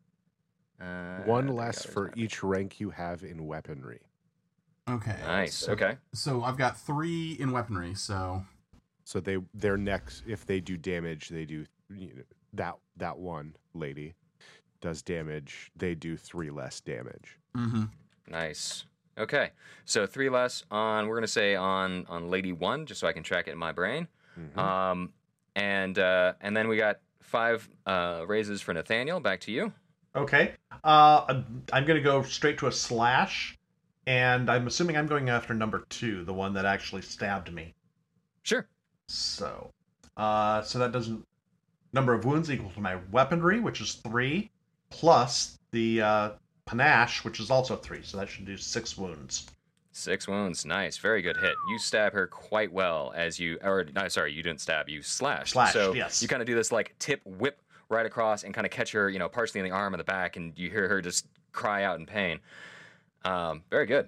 Speaker 1: One less for each rank you have in weaponry.
Speaker 4: Okay.
Speaker 2: Nice. Okay.
Speaker 4: So I've got 3 in weaponry. So
Speaker 1: their next, if they do damage, they do that one lady does damage. They do 3 less damage.
Speaker 4: Mm-hmm.
Speaker 2: Nice. Okay, so 3 less on, we're going to say on Lady 1, just so I can track it in my brain.
Speaker 1: Mm-hmm.
Speaker 2: And then we got 5 raises for Nathaniel. Back to you.
Speaker 3: Okay. I'm going to go straight to a slash, and I'm assuming I'm going after number 2, the one that actually stabbed me.
Speaker 2: Sure.
Speaker 3: So that doesn't... Number of wounds equal to my weaponry, which is 3, plus the panache, which is also 3, so that should do 6 wounds.
Speaker 2: 6 wounds. Nice. Very good hit. You stab her quite well as you... Or, no, sorry, you didn't stab. You slashed. So
Speaker 3: yes.
Speaker 2: You kind of do this, like, tip whip right across and kind of catch her, partially in the arm and the back, and you hear her just cry out in pain. Very good.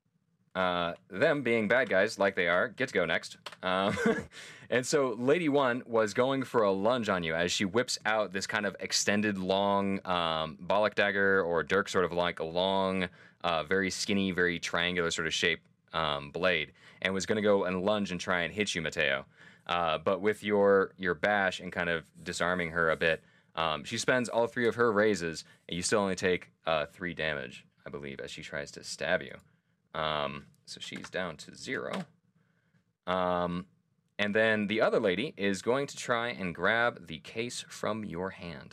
Speaker 2: Them being bad guys, like they are, get to go next. And so Lady 1 was going for a lunge on you as she whips out this kind of extended, long Bollock dagger or dirk, sort of like a long, very skinny, very triangular sort of shape blade, and was going to go and lunge and try and hit you, Mateo. But with your bash and kind of disarming her a bit, she spends all 3 of her raises, and you still only take 3 damage, I believe, as she tries to stab you. So she's down to 0. And then the other lady is going to try and grab the case from your hand.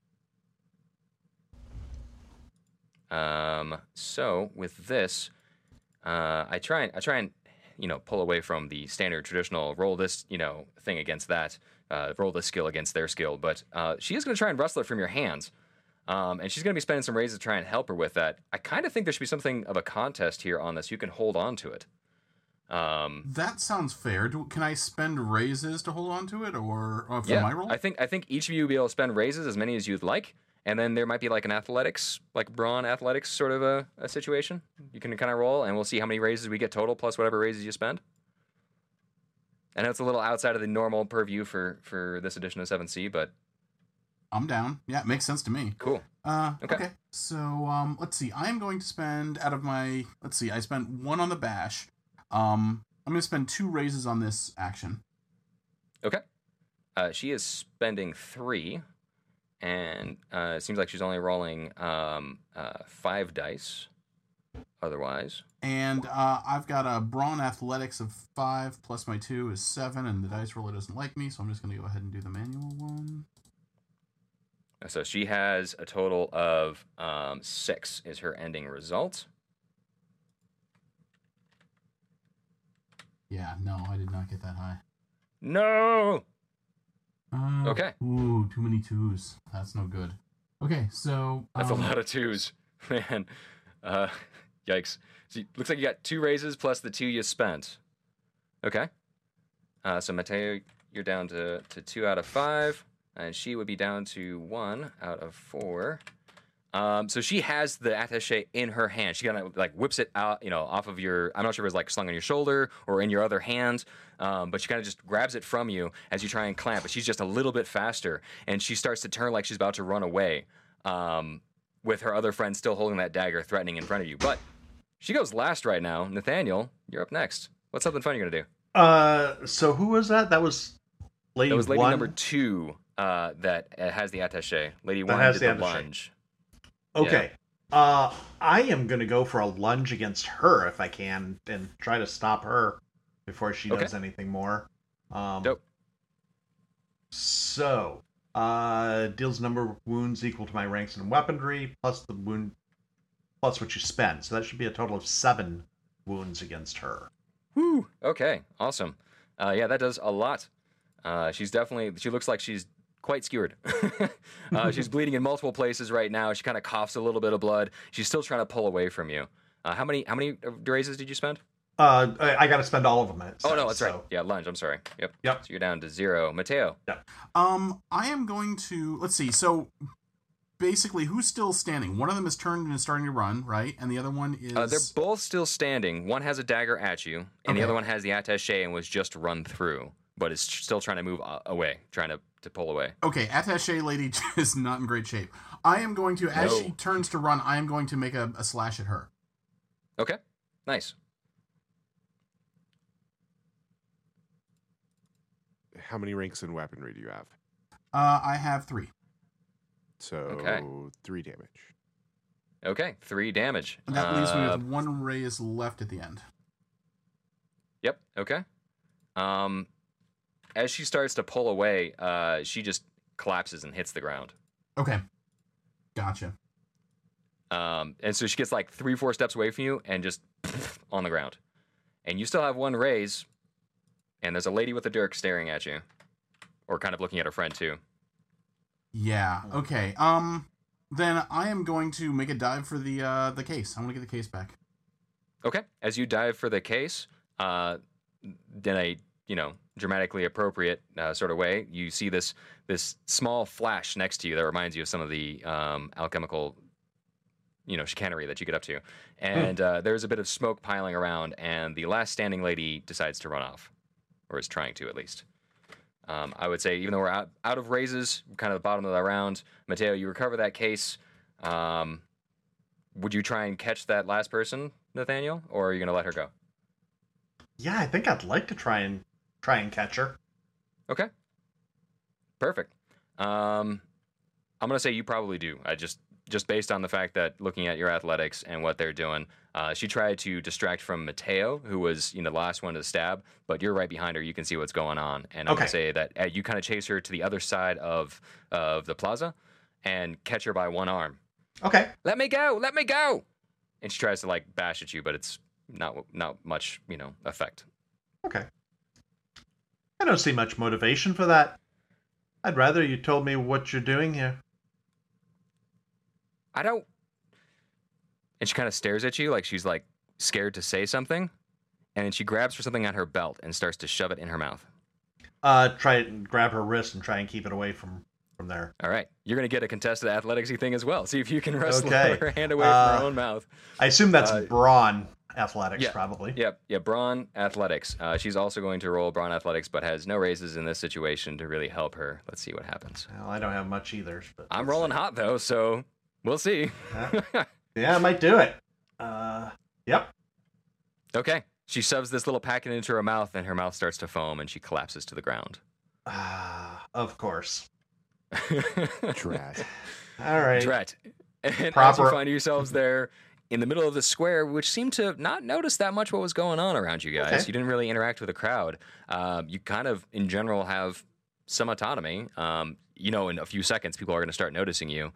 Speaker 2: So with this, I try and pull away from the standard traditional roll this thing against that, roll this skill against their skill. But she is going to try and wrestle it from your hands. And she's going to be spending some raises to try and help her with that. I kind of think there should be something of a contest here on this. You can hold on to it.
Speaker 4: That sounds fair. Can I spend raises to hold on to it, or for my roll?
Speaker 2: I think each of you will be able to spend raises as many as you'd like, and then there might be like an athletics, like brawn athletics sort of a situation. You can kind of roll, and we'll see how many raises we get total, plus whatever raises you spend. I know it's a little outside of the normal purview for this edition of 7th Sea, but...
Speaker 4: I'm down. Yeah, it makes sense to me.
Speaker 2: Cool.
Speaker 4: Okay. So, let's see. I'm going to spend out of my... Let's see. I spent 1 on the bash. I'm going to spend 2 raises on this action.
Speaker 2: Okay. She is spending 3, and it seems like she's only rolling 5 dice otherwise.
Speaker 4: And I've got a brawn athletics of 5, plus my 2 is 7, and the dice roller doesn't like me, so I'm just going to go ahead and do the manual one.
Speaker 2: So she has a total of 6 is her ending result.
Speaker 4: Yeah, no, I did not get that high.
Speaker 2: No! Okay.
Speaker 4: Ooh, too many 2s. That's no good. Okay, so...
Speaker 2: That's a lot of 2s. Man. Yikes. So looks like you got 2 raises plus the 2 you spent. Okay. So Mateo, you're down to 2 out of 5. And she would be down to 1 out of 4. So she has the attaché in her hand. She kind of like whips it out, off of your... I'm not sure if it's like slung on your shoulder or in your other hand, but she kind of just grabs it from you as you try and clamp. But she's just a little bit faster, and she starts to turn like she's about to run away, with her other friend still holding that dagger, threatening in front of you. But she goes last right now. Nathaniel, you're up next. What's something fun you're gonna do?
Speaker 3: So who was that? That was Lady 1?
Speaker 2: That was Lady number 2. that has the attaché. Lady
Speaker 3: That
Speaker 2: 1
Speaker 3: has
Speaker 2: did
Speaker 3: the
Speaker 2: the
Speaker 3: attaché.
Speaker 2: lunge.
Speaker 3: Okay. I am going to go for a lunge against her if I can and try to stop her before she does anything more.
Speaker 2: Dope.
Speaker 3: So, deals number of wounds equal to my ranks in weaponry plus the wound plus what you spend. So that should be a total of 7 wounds against her.
Speaker 2: Woo. Okay. Awesome. Yeah, that does a lot. She looks like she's quite skewered. She's bleeding in multiple places right now. She kind of coughs a little bit of blood. She's still trying to pull away from you. How many raises did you spend?
Speaker 3: I got to spend all of them.
Speaker 2: Oh no, that's right. Yeah, lunge. I'm sorry. Yep. So you're down to 0. Mateo.
Speaker 4: I am going to, let's see. So basically, who's still standing? One of them is turned and is starting to run, right? And the other one is.
Speaker 2: They're both still standing. One has a dagger at you, and the other one has the attaché and was just run through, but is still trying to move away, trying to pull away.
Speaker 4: Okay, attaché lady is not in great shape. I am going to, as she turns to run, I am going to make a slash at her.
Speaker 2: Okay, nice.
Speaker 1: How many ranks in weaponry do you have?
Speaker 4: I have 3.
Speaker 1: So 3 damage.
Speaker 2: Okay, 3 damage.
Speaker 4: And that leaves me with 1 raise left at the end.
Speaker 2: Yep. Okay. As she starts to pull away, she just collapses and hits the ground.
Speaker 4: Okay. Gotcha.
Speaker 2: And so she gets like 3-4 steps away from you and just on the ground. And you still have 1 raise, and there's a lady with a dirk staring at you, or kind of looking at her friend too.
Speaker 4: Yeah. Okay. Then I am going to make a dive for the case. I want to get the case back.
Speaker 2: Okay. As you dive for the case, in a dramatically appropriate sort of way, you see this small flash next to you that reminds you of some of the alchemical, chicanery that you get up to. And there's a bit of smoke piling around, and the last standing lady decides to run off, or is trying to at least. I would say, even though we're out of raises, kind of the bottom of the round, Mateo, you recover that case. Would you try and catch that last person, Nathaniel, or are you going to let her go?
Speaker 3: Yeah, I think I'd like to try and catch her.
Speaker 2: Okay. Perfect. I'm going to say you probably do. I just based on the fact that looking at your athletics and what they're doing, she tried to distract from Mateo, who was the last one to stab, but you're right behind her. You can see what's going on. And I'm going to say that you kind of chase her to the other side of the plaza and catch her by one arm.
Speaker 3: Okay.
Speaker 2: Let me go! Let me go! And she tries to bash at you, but it's not much, effect.
Speaker 3: Okay. I don't see much motivation for that. I'd rather you told me what you're doing here.
Speaker 2: I don't. And she kind of stares at you like she's scared to say something. And then she grabs for something on her belt and starts to shove it in her mouth.
Speaker 3: Try and grab her wrist and try and keep it away from there.
Speaker 2: All right. You're going to get a contested athleticsy thing as well. See if you can wrestle her hand away from her own mouth.
Speaker 3: I assume that's brawn athletics, probably.
Speaker 2: Yeah, brawn athletics. She's also going to roll brawn athletics, but has no raises in this situation to really help her. Let's see what happens.
Speaker 3: Well, I don't have much either. But
Speaker 2: I'm rolling hot, though, so we'll see.
Speaker 3: Yeah, I might do it. Yep.
Speaker 2: Okay. She shoves this little packet into her mouth, and her mouth starts to foam, and she collapses to the ground.
Speaker 3: Of course.
Speaker 1: Drat.
Speaker 3: All right.
Speaker 2: Drat. And as you find yourselves there in the middle of the square, which seemed to not notice that much what was going on around you guys. Okay. You didn't really interact with the crowd. You kind of, in general, have some autonomy. In a few seconds, people are going to start noticing you.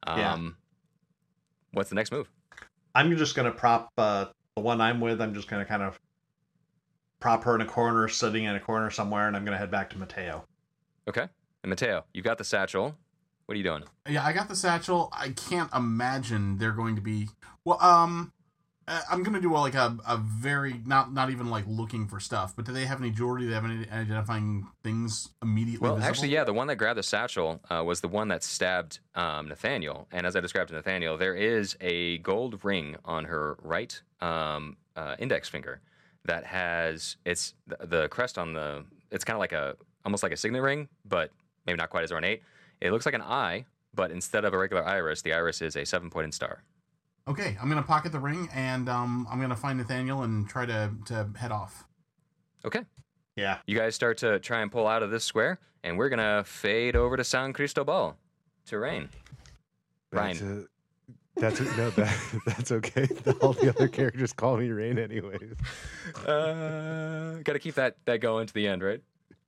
Speaker 2: What's the next move?
Speaker 3: I'm just going to prop the one I'm with. I'm just going to kind of prop her in a corner, sitting in a corner somewhere, and I'm going to head back to Mateo.
Speaker 2: Okay. And Mateo, you've got the satchel. What are you doing?
Speaker 4: Yeah, I got the satchel. I can't imagine they're going to be... Well, I'm going to do a very... Not even looking for stuff, but do they have any jewelry? Do they have any identifying things immediately visible?
Speaker 2: Actually, yeah, the one that grabbed the satchel was the one that stabbed Nathaniel. And as I described to Nathaniel, there is a gold ring on her right index finger that has... It's the crest on the... It's kind of almost like a signet ring, but maybe not quite as ornate. It looks like an eye, but instead of a regular iris, the iris is a 7-pointed star.
Speaker 4: Okay, I'm going to pocket the ring, and I'm going to find Nathaniel and try to head off.
Speaker 2: Okay.
Speaker 3: Yeah.
Speaker 2: You guys start to try and pull out of this square, and we're gonna fade over to San Cristobal to Rain. Ryan.
Speaker 1: That's okay. All the other characters call me Rain anyways.
Speaker 2: Gotta keep that going to the end, right?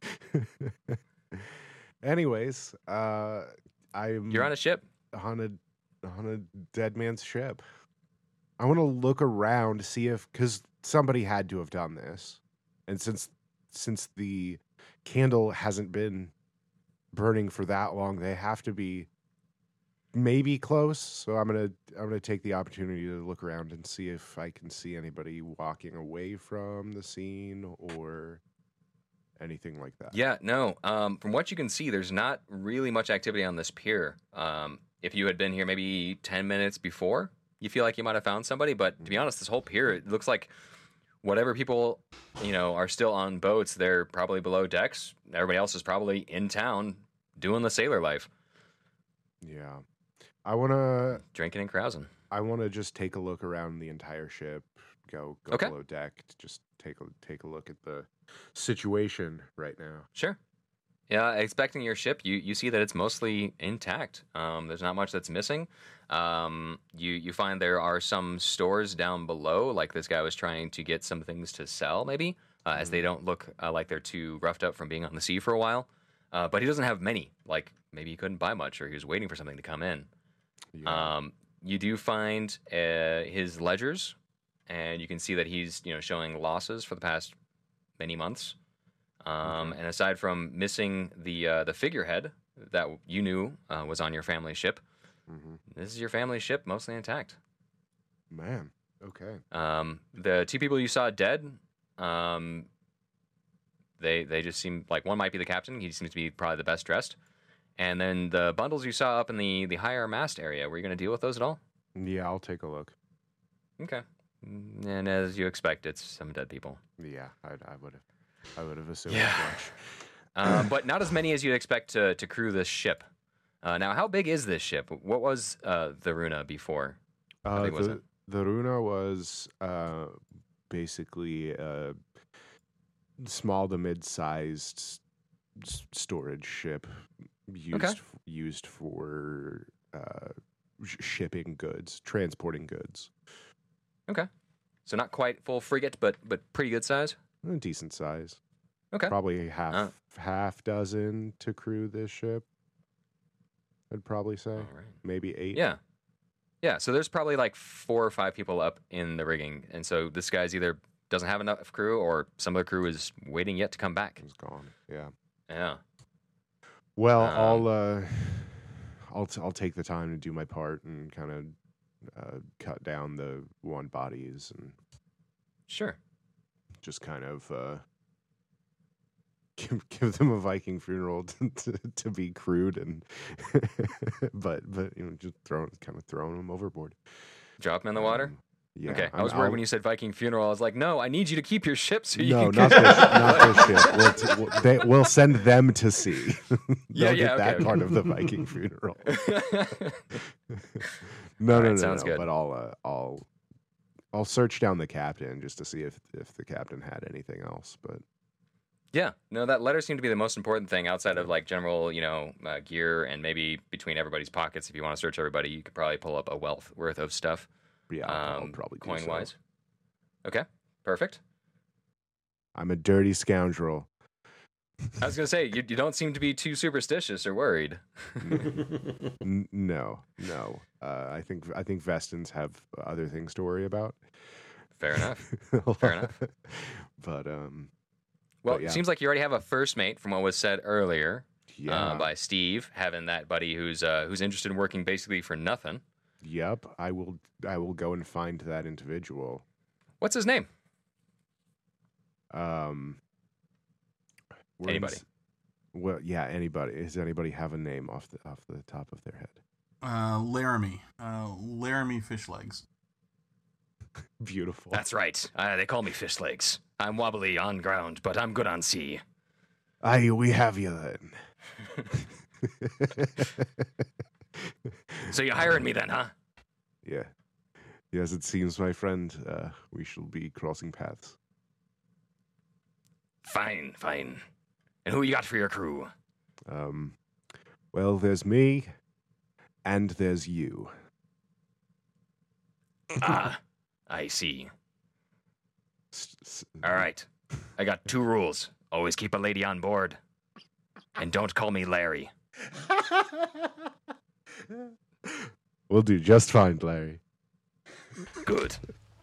Speaker 1: Anyways,
Speaker 2: You're on a ship.
Speaker 1: on a dead man's ship. I want to look around to see because somebody had to have done this, and since the candle hasn't been burning for that long, they have to be maybe close. So I'm gonna take the opportunity to look around and see if I can see anybody walking away from the scene or anything like that.
Speaker 2: Yeah, no. From what you can see, there's not really much activity on this pier. If you had been here maybe 10 minutes before, you feel like you might have found somebody. But to be honest, this whole pier, it looks like whatever people, are still on boats, they're probably below decks. Everybody else is probably in town doing the sailor life.
Speaker 1: Yeah. I wanna
Speaker 2: Drinking and carousing.
Speaker 1: I wanna just take a look around the entire ship. Go
Speaker 2: Okay.
Speaker 1: below deck to just take a look at the situation right now.
Speaker 2: Sure. Yeah, expecting your ship, you see that it's mostly intact. There's not much that's missing. You find there are some stores down below, like this guy was trying to get some things to sell, maybe, as they don't look like they're too roughed up from being on the sea for a while. But he doesn't have many. Like, maybe he couldn't buy much, or he was waiting for something to come in.
Speaker 1: Yeah.
Speaker 2: You do find his ledgers, and you can see that he's showing losses for the past many months. And aside from missing the figurehead that you knew was on your family ship, this is your family ship, mostly intact.
Speaker 1: Man. Okay.
Speaker 2: The two people you saw dead, they just seem like one might be the captain. He seems to be probably the best dressed. And then the bundles you saw up in the higher mast area, were you going to deal with those at all?
Speaker 1: Yeah, I'll take a look.
Speaker 2: Okay. And as you expect, it's some dead people.
Speaker 1: Yeah, I would have assumed
Speaker 2: Yeah.
Speaker 1: as much.
Speaker 2: But not as many as you'd expect to crew this ship. Now, how big is this ship? What was the Runa before? How big was it?
Speaker 1: The Runa was basically a small to mid-sized storage ship used for shipping goods, transporting goods.
Speaker 2: Okay. So not quite full frigate, but pretty good size?
Speaker 1: A decent size.
Speaker 2: Okay.
Speaker 1: Probably half dozen to crew this ship, I'd probably say.
Speaker 2: All right.
Speaker 1: Maybe 8.
Speaker 2: Yeah. Yeah, so there's probably like 4 or 5 people up in the rigging. And so this guy's either doesn't have enough crew or some of the crew is waiting yet to come back.
Speaker 1: It's gone. Yeah.
Speaker 2: Yeah.
Speaker 1: Well, I'll take the time to do my part and kind of cut down the one bodies and
Speaker 2: Sure.
Speaker 1: just kind of give them a Viking funeral to be crude and but just throwing them overboard.
Speaker 2: Drop him in the water?
Speaker 1: Yeah.
Speaker 2: Okay. I was worried when you said Viking funeral. I was like, no, I need you to keep your ship so you
Speaker 1: No,
Speaker 2: can
Speaker 1: not this ship. We'll send them to sea. They'll get that
Speaker 2: okay.
Speaker 1: part of the Viking funeral.
Speaker 2: Alright, sounds good.
Speaker 1: But I'll search down the captain just to see if the captain had anything else. But
Speaker 2: Yeah, no, that letter seemed to be the most important thing outside of like general, gear and maybe between everybody's pockets. If you want to search everybody, you could probably pull up a wealth worth of stuff.
Speaker 1: yeah, I'll probably do
Speaker 2: coin
Speaker 1: so.
Speaker 2: wise. Okay, perfect.
Speaker 1: I'm a dirty scoundrel.
Speaker 2: I was gonna say you don't seem to be too superstitious or worried.
Speaker 1: No. I think Vestins have other things to worry about.
Speaker 2: Fair enough. Fair enough.
Speaker 1: But
Speaker 2: Well,
Speaker 1: But yeah.
Speaker 2: it seems like you already have a first mate from what was said earlier
Speaker 1: yeah.
Speaker 2: by Steve, having that buddy who's interested in working basically for nothing.
Speaker 1: Yep. I will go and find that individual.
Speaker 2: What's his name?
Speaker 1: Anybody. Well, yeah, anybody. Does anybody have a name off the top of their head?
Speaker 4: Laramie. Laramie Fishlegs.
Speaker 1: Beautiful.
Speaker 2: That's right. They call me Fish Legs. I'm wobbly on ground, but I'm good on sea.
Speaker 1: Aye, we have you then.
Speaker 2: So you're hiring me then, huh?
Speaker 1: Yeah. Yes, it seems, my friend, we shall be crossing paths.
Speaker 2: Fine, fine. And who you got for your crew?
Speaker 1: Well, there's me, and there's you.
Speaker 2: Ah, I see.
Speaker 1: S- s-
Speaker 2: All right. I got 2 rules. Always keep a lady on board. And don't call me Larry.
Speaker 1: We'll do just fine, Larry.
Speaker 2: Good.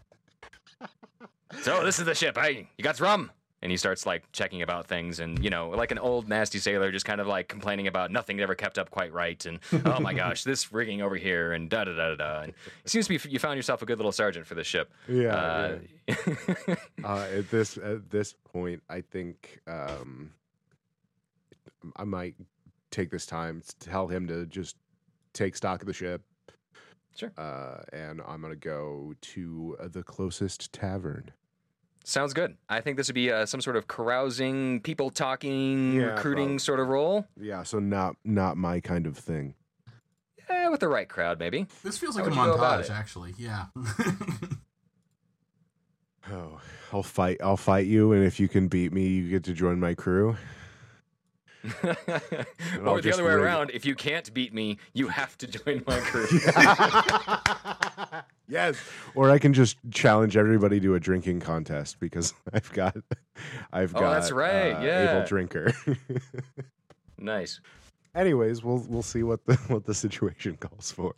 Speaker 2: So this is the ship. Hey, you got rum? And he starts like checking about things, and like an old nasty sailor, just kind of like complaining about nothing ever kept up quite right, and oh my gosh, this rigging over here, and da da da da. And it seems to be you found yourself a good little sergeant for the ship.
Speaker 1: Yeah. At this point, I think I might take this time to tell him to just take stock of the ship.
Speaker 2: Sure.
Speaker 1: And I'm gonna go to the closest tavern.
Speaker 2: Sounds good. I think this would be some sort of carousing, people talking, recruiting sort of role.
Speaker 1: Yeah, so not my kind of thing.
Speaker 2: Yeah, with the right crowd, maybe.
Speaker 4: This feels like
Speaker 2: How
Speaker 4: a
Speaker 2: would you go about
Speaker 4: montage,
Speaker 2: it?
Speaker 4: actually. Yeah.
Speaker 1: Oh, I'll fight you, and if you can beat me, you get to join my crew.
Speaker 2: Or
Speaker 1: I'll
Speaker 2: the
Speaker 1: just
Speaker 2: other way
Speaker 1: rig-
Speaker 2: around, if you can't beat me, you have to join my crew.
Speaker 1: Yes. Or I can just challenge everybody to a drinking contest because I've got
Speaker 2: Oh, that's right, yeah.
Speaker 1: able drinker.
Speaker 2: Nice.
Speaker 1: Anyways, we'll see what the situation calls for.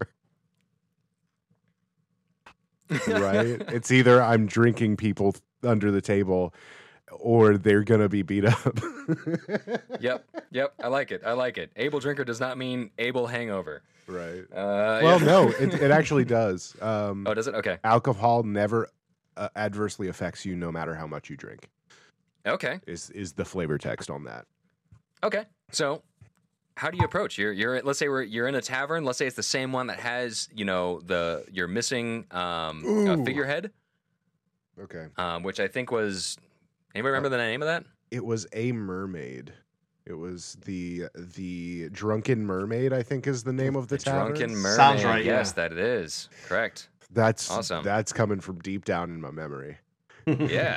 Speaker 1: Right? It's either I'm drinking people under the table or they're gonna be beat up.
Speaker 2: Yep. I like it. Able drinker does not mean able hangover.
Speaker 1: Right.
Speaker 2: Well,
Speaker 1: No, it actually does.
Speaker 2: Oh, does it? Okay.
Speaker 1: Alcohol never adversely affects you, no matter how much you drink.
Speaker 2: Okay.
Speaker 1: Is the flavor text on that?
Speaker 2: Okay. So, how do you approach? You're let's say you're in a tavern. Let's say it's the same one that has your missing figurehead,
Speaker 1: Okay.
Speaker 2: which I think was. Anybody remember the name of that?
Speaker 1: It was a mermaid. It was the Drunken Mermaid, I think is the name of the tavern.
Speaker 2: Drunken Mermaid.
Speaker 3: Sounds right,
Speaker 2: Yes,
Speaker 3: yeah.
Speaker 2: that it is. Correct.
Speaker 1: That's
Speaker 2: Awesome.
Speaker 1: That's coming from deep down in my memory.
Speaker 2: Yeah.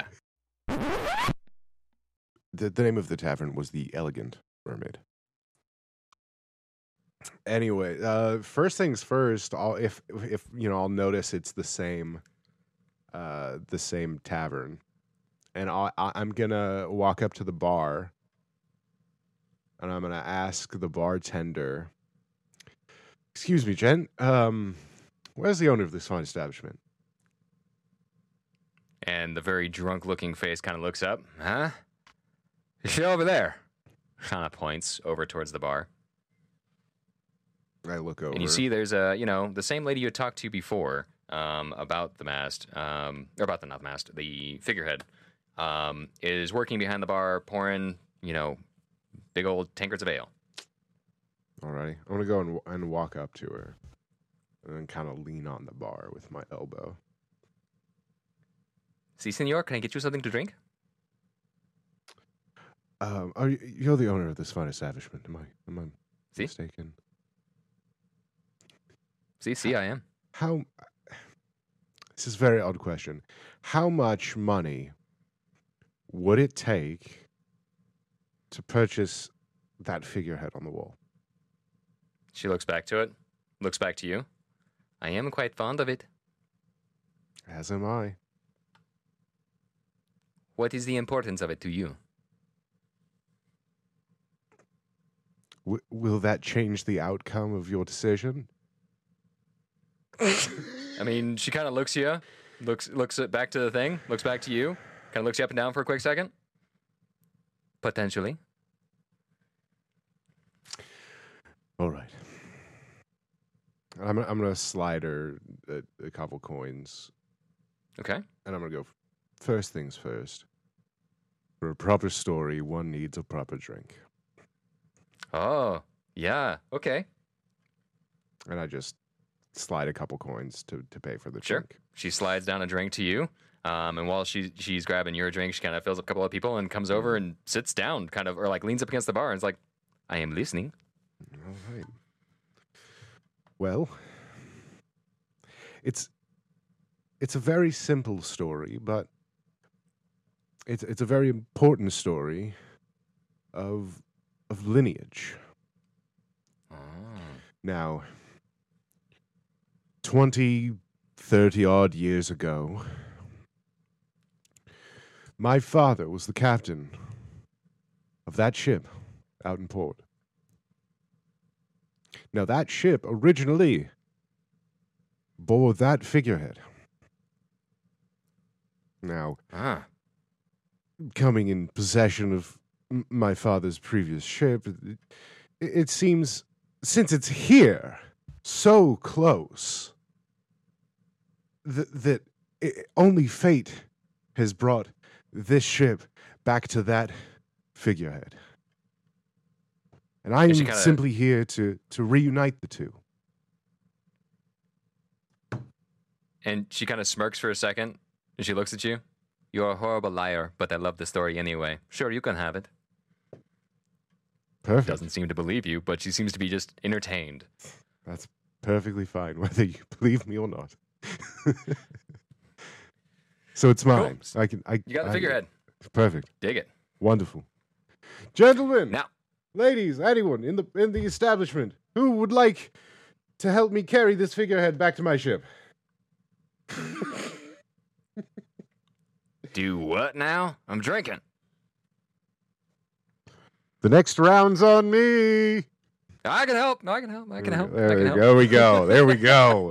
Speaker 1: The name of the tavern was the Elegant Mermaid. Anyway, first things first. I'll notice it's the same tavern, and I'm gonna walk up to the bar, and I'm gonna ask the bartender, "Excuse me, gent. Where's the owner of this fine establishment?"
Speaker 2: And the very drunk-looking face kind of looks up. Huh? She's over there. Kind of points over towards the bar.
Speaker 1: I look over,
Speaker 2: And you see there's the same lady you had talked to before about the mast, or about the figurehead, is working behind the bar pouring, big old tankards of ale.
Speaker 1: Alrighty, I'm gonna go and walk up to her, and then kind of lean on the bar with my elbow.
Speaker 2: Si, senor, can I get you something to drink?
Speaker 1: You're the owner of this fine establishment? Am I
Speaker 2: Si.
Speaker 1: mistaken?
Speaker 2: Si, I am.
Speaker 1: How? This is a very odd question. How much money would it take to purchase that figurehead on the wall?
Speaker 2: She looks back to it, looks back to you. I am quite fond of it.
Speaker 1: As am I.
Speaker 2: What is the importance of it to you?
Speaker 1: Will that change the outcome of your decision?
Speaker 2: I mean, she kind of looks you, looks back to the thing, looks back to you, kind of looks you up and down for a quick second. Potentially.
Speaker 1: All right. I'm gonna slide her a couple coins,
Speaker 2: Okay.
Speaker 1: and I'm gonna go. First things first. For a proper story, one needs a proper drink,
Speaker 2: Oh, yeah. Okay.
Speaker 1: and I just slide a couple coins to pay for the
Speaker 2: Sure.
Speaker 1: drink.
Speaker 2: She slides down a drink to you. And while she's grabbing your drink, she kind of fills up a couple of people and comes over and sits down, kind of, or like leans up against the bar and is like, I am listening.
Speaker 1: All right. Well, it's a very simple story, but it's a very important story of lineage. Now, 20, 30 odd years ago, my father was the captain of that ship out in port. Now, that ship originally bore that figurehead. Now, coming in possession of my father's previous ship, it seems, since it's here, so close, that only fate has brought this ship back to that figurehead. And I am simply here to reunite the two.
Speaker 2: And she kind of smirks for a second, and she looks at you. You're a horrible liar, but I love the story anyway. Sure, you can have it.
Speaker 1: Perfect.
Speaker 2: Doesn't seem to believe you, but she seems to be just entertained.
Speaker 1: That's perfectly fine, whether you believe me or not. So it's mine.
Speaker 2: Cool.
Speaker 1: You
Speaker 2: got the figurehead.
Speaker 1: Perfect.
Speaker 2: Dig it.
Speaker 1: Wonderful. Gentlemen,
Speaker 2: now,
Speaker 1: ladies, anyone in the establishment who would like to help me carry this figurehead back to my ship?
Speaker 2: Do what now? I'm drinking.
Speaker 1: The next round's on me.
Speaker 2: I can help. I can help.
Speaker 1: There we go. There we go.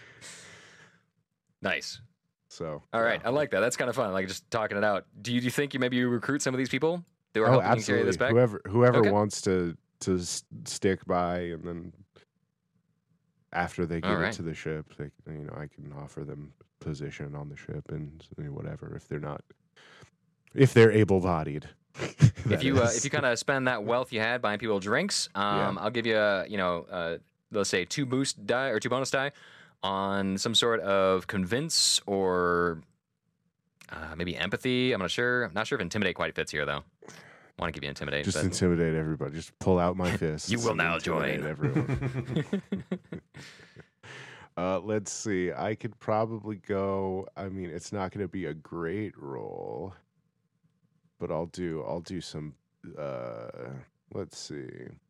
Speaker 2: Nice.
Speaker 1: So.
Speaker 2: All right. I like that. That's kind of fun. Like just talking it out. Do you think you recruit some of these people who are helping you carry this back?
Speaker 1: Whoever wants to stick by, and then after they get it to the ship, I can offer them position on the ship and whatever if they're able-bodied.
Speaker 2: If you kind of spend that wealth you had buying people drinks, I'll give you let's say 2 bonus die on some sort of convince or maybe empathy. I'm not sure. I'm not sure if intimidate quite fits here though. I want to give you intimidate.
Speaker 1: Just intimidate everybody. Just pull out my fists.
Speaker 2: You will now join
Speaker 1: everyone. Let's see. I could probably go. I mean, it's not going to be a great roll, but I'll do some. Let's see.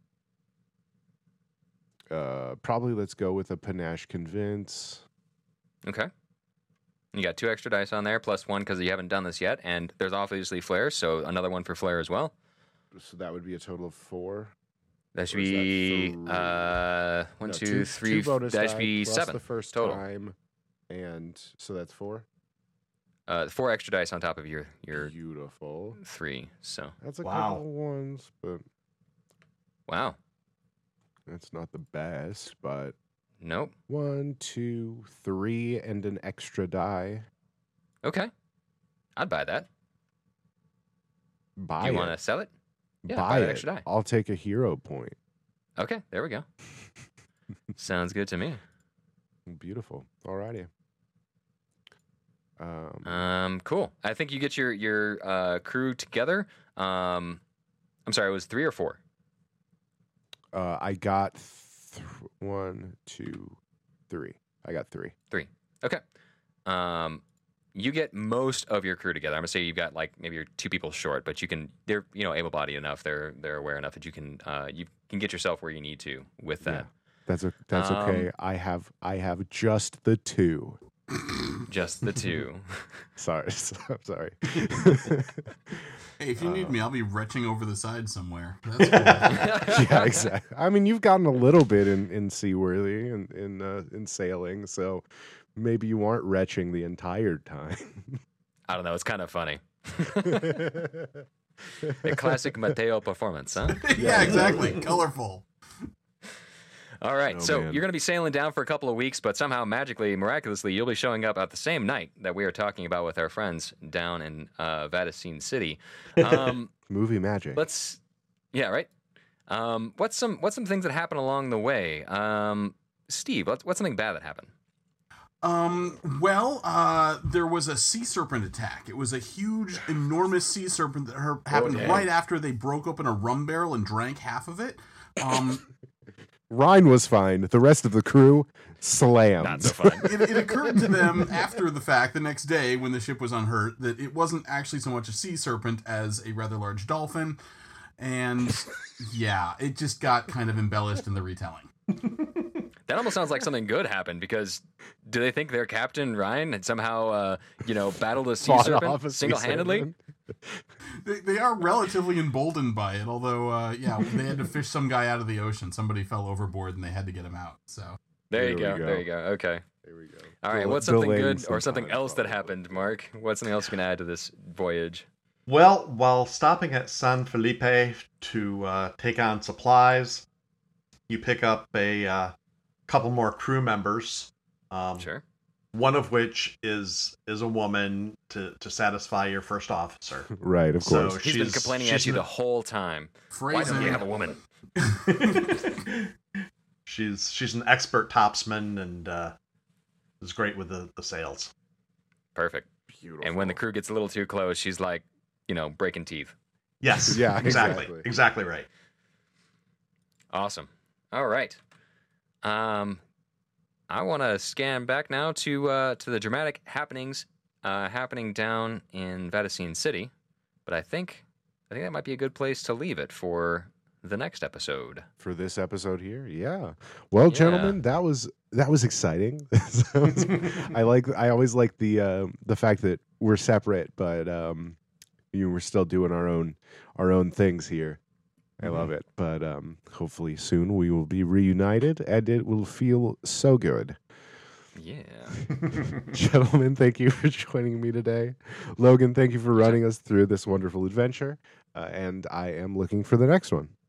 Speaker 1: Probably let's go with a panache convince.
Speaker 2: Okay. You got 2 extra dice on there, plus 1 because you haven't done this yet, and there's obviously flair, so another 1 for flair as well.
Speaker 1: So that would be a total of 4.
Speaker 2: That should be 1, 2, 3. That should be 7
Speaker 1: the first
Speaker 2: total.
Speaker 1: Time, and so that's 4.
Speaker 2: 4 extra dice on top of your
Speaker 1: beautiful
Speaker 2: 3. So
Speaker 1: that's a couple of ones, but
Speaker 2: wow,
Speaker 1: that's not the best. But
Speaker 2: nope.
Speaker 1: 1, 2, 3, and an extra die.
Speaker 2: Okay, I'd buy that.
Speaker 1: Buy
Speaker 2: Do you
Speaker 1: it.
Speaker 2: want to sell it? Yeah,
Speaker 1: buy
Speaker 2: that
Speaker 1: it.
Speaker 2: extra die.
Speaker 1: I'll take a hero point.
Speaker 2: Okay, there we go. Sounds good to me.
Speaker 1: Beautiful. Alrighty.
Speaker 2: Cool. I think you get your crew together. I'm sorry, it was 3 or 4?
Speaker 1: I got 1, 2, 3. I got 3.
Speaker 2: 3. Okay. You get most of your crew together. I'm gonna say you've got like maybe you're 2 people short, but they're able-bodied enough. They're aware enough that you can get yourself where you need to with that.
Speaker 1: Yeah, that's okay. I have just the 2.
Speaker 2: Just the 2.
Speaker 1: Sorry, I'm sorry.
Speaker 4: Hey, if you need me, I'll be retching over the side somewhere. That's cool.
Speaker 1: Yeah, exactly. I mean, you've gotten a little bit in Seaworthy and in sailing, so maybe you aren't retching the entire time.
Speaker 2: I don't know. It's kind of funny. A classic Mateo performance, huh?
Speaker 4: Yeah, exactly. Colorful.
Speaker 2: All right,
Speaker 1: Oh,
Speaker 2: so
Speaker 1: man.
Speaker 2: you're going to be sailing down for a couple of weeks, but somehow, magically, miraculously, you'll be showing up at the same night that we are talking about with our friends down in Vadicine City.
Speaker 1: Movie magic.
Speaker 2: Yeah, right. What's some things that happen along the way? Steve, what's something bad that happened?
Speaker 4: There was a sea serpent attack. It was a huge, enormous sea serpent that happened right after they broke open a rum barrel and drank half of it.
Speaker 1: Ryan was fine. The rest of the crew slammed.
Speaker 2: Not so fun.
Speaker 4: It occurred to them after the fact, the next day, when the ship was unhurt, that it wasn't actually so much a sea serpent as a rather large dolphin. And yeah, it just got kind of embellished in the retelling.
Speaker 2: That almost sounds like something good happened, because do they think their captain, Ryan, had somehow, battled a sea
Speaker 1: Fought
Speaker 2: serpent
Speaker 1: off a sea
Speaker 2: single-handedly?
Speaker 1: serpent.
Speaker 4: They are relatively emboldened by it, although, they had to fish some guy out of the ocean. Somebody fell overboard and they had to get him out. So
Speaker 2: There you
Speaker 1: There
Speaker 2: go.
Speaker 1: we go.
Speaker 2: There you go. Okay.
Speaker 1: There we go.
Speaker 2: All right. What's something
Speaker 1: Delaying
Speaker 2: good
Speaker 1: some
Speaker 2: or something
Speaker 1: time,
Speaker 2: else that
Speaker 1: probably.
Speaker 2: happened, Mark? What's something else you can add to this voyage?
Speaker 3: Well, while stopping at San Felipe to take on supplies, you pick up a couple more crew members.
Speaker 2: Sure.
Speaker 3: One of which is a woman to satisfy your first officer.
Speaker 1: Right, of
Speaker 3: So
Speaker 1: course.
Speaker 2: He's been complaining at you
Speaker 3: an-
Speaker 2: the whole time. Why don't
Speaker 4: phrasing.
Speaker 2: you have a woman?
Speaker 3: she's an expert topsman and is great with the sails.
Speaker 2: Perfect.
Speaker 1: Beautiful.
Speaker 2: And when the crew gets a little too close, she's like, breaking teeth.
Speaker 3: Yes.
Speaker 1: Yeah,
Speaker 3: exactly.
Speaker 1: exactly.
Speaker 3: Exactly right.
Speaker 2: Awesome. All right. I want to scan back now to the dramatic happenings happening down in Vatican City, but I think that might be a good place to leave it for the next episode.
Speaker 1: For this episode here, yeah. Well,
Speaker 2: Yeah.
Speaker 1: gentlemen, that was exciting. I always like the fact that we're separate, but we're still doing our own things here. I love it. But hopefully soon we will be reunited and it will feel so good.
Speaker 2: Yeah.
Speaker 1: Gentlemen, thank you for joining me today. Logan, thank you for running us through this wonderful adventure. And I am looking for the next one.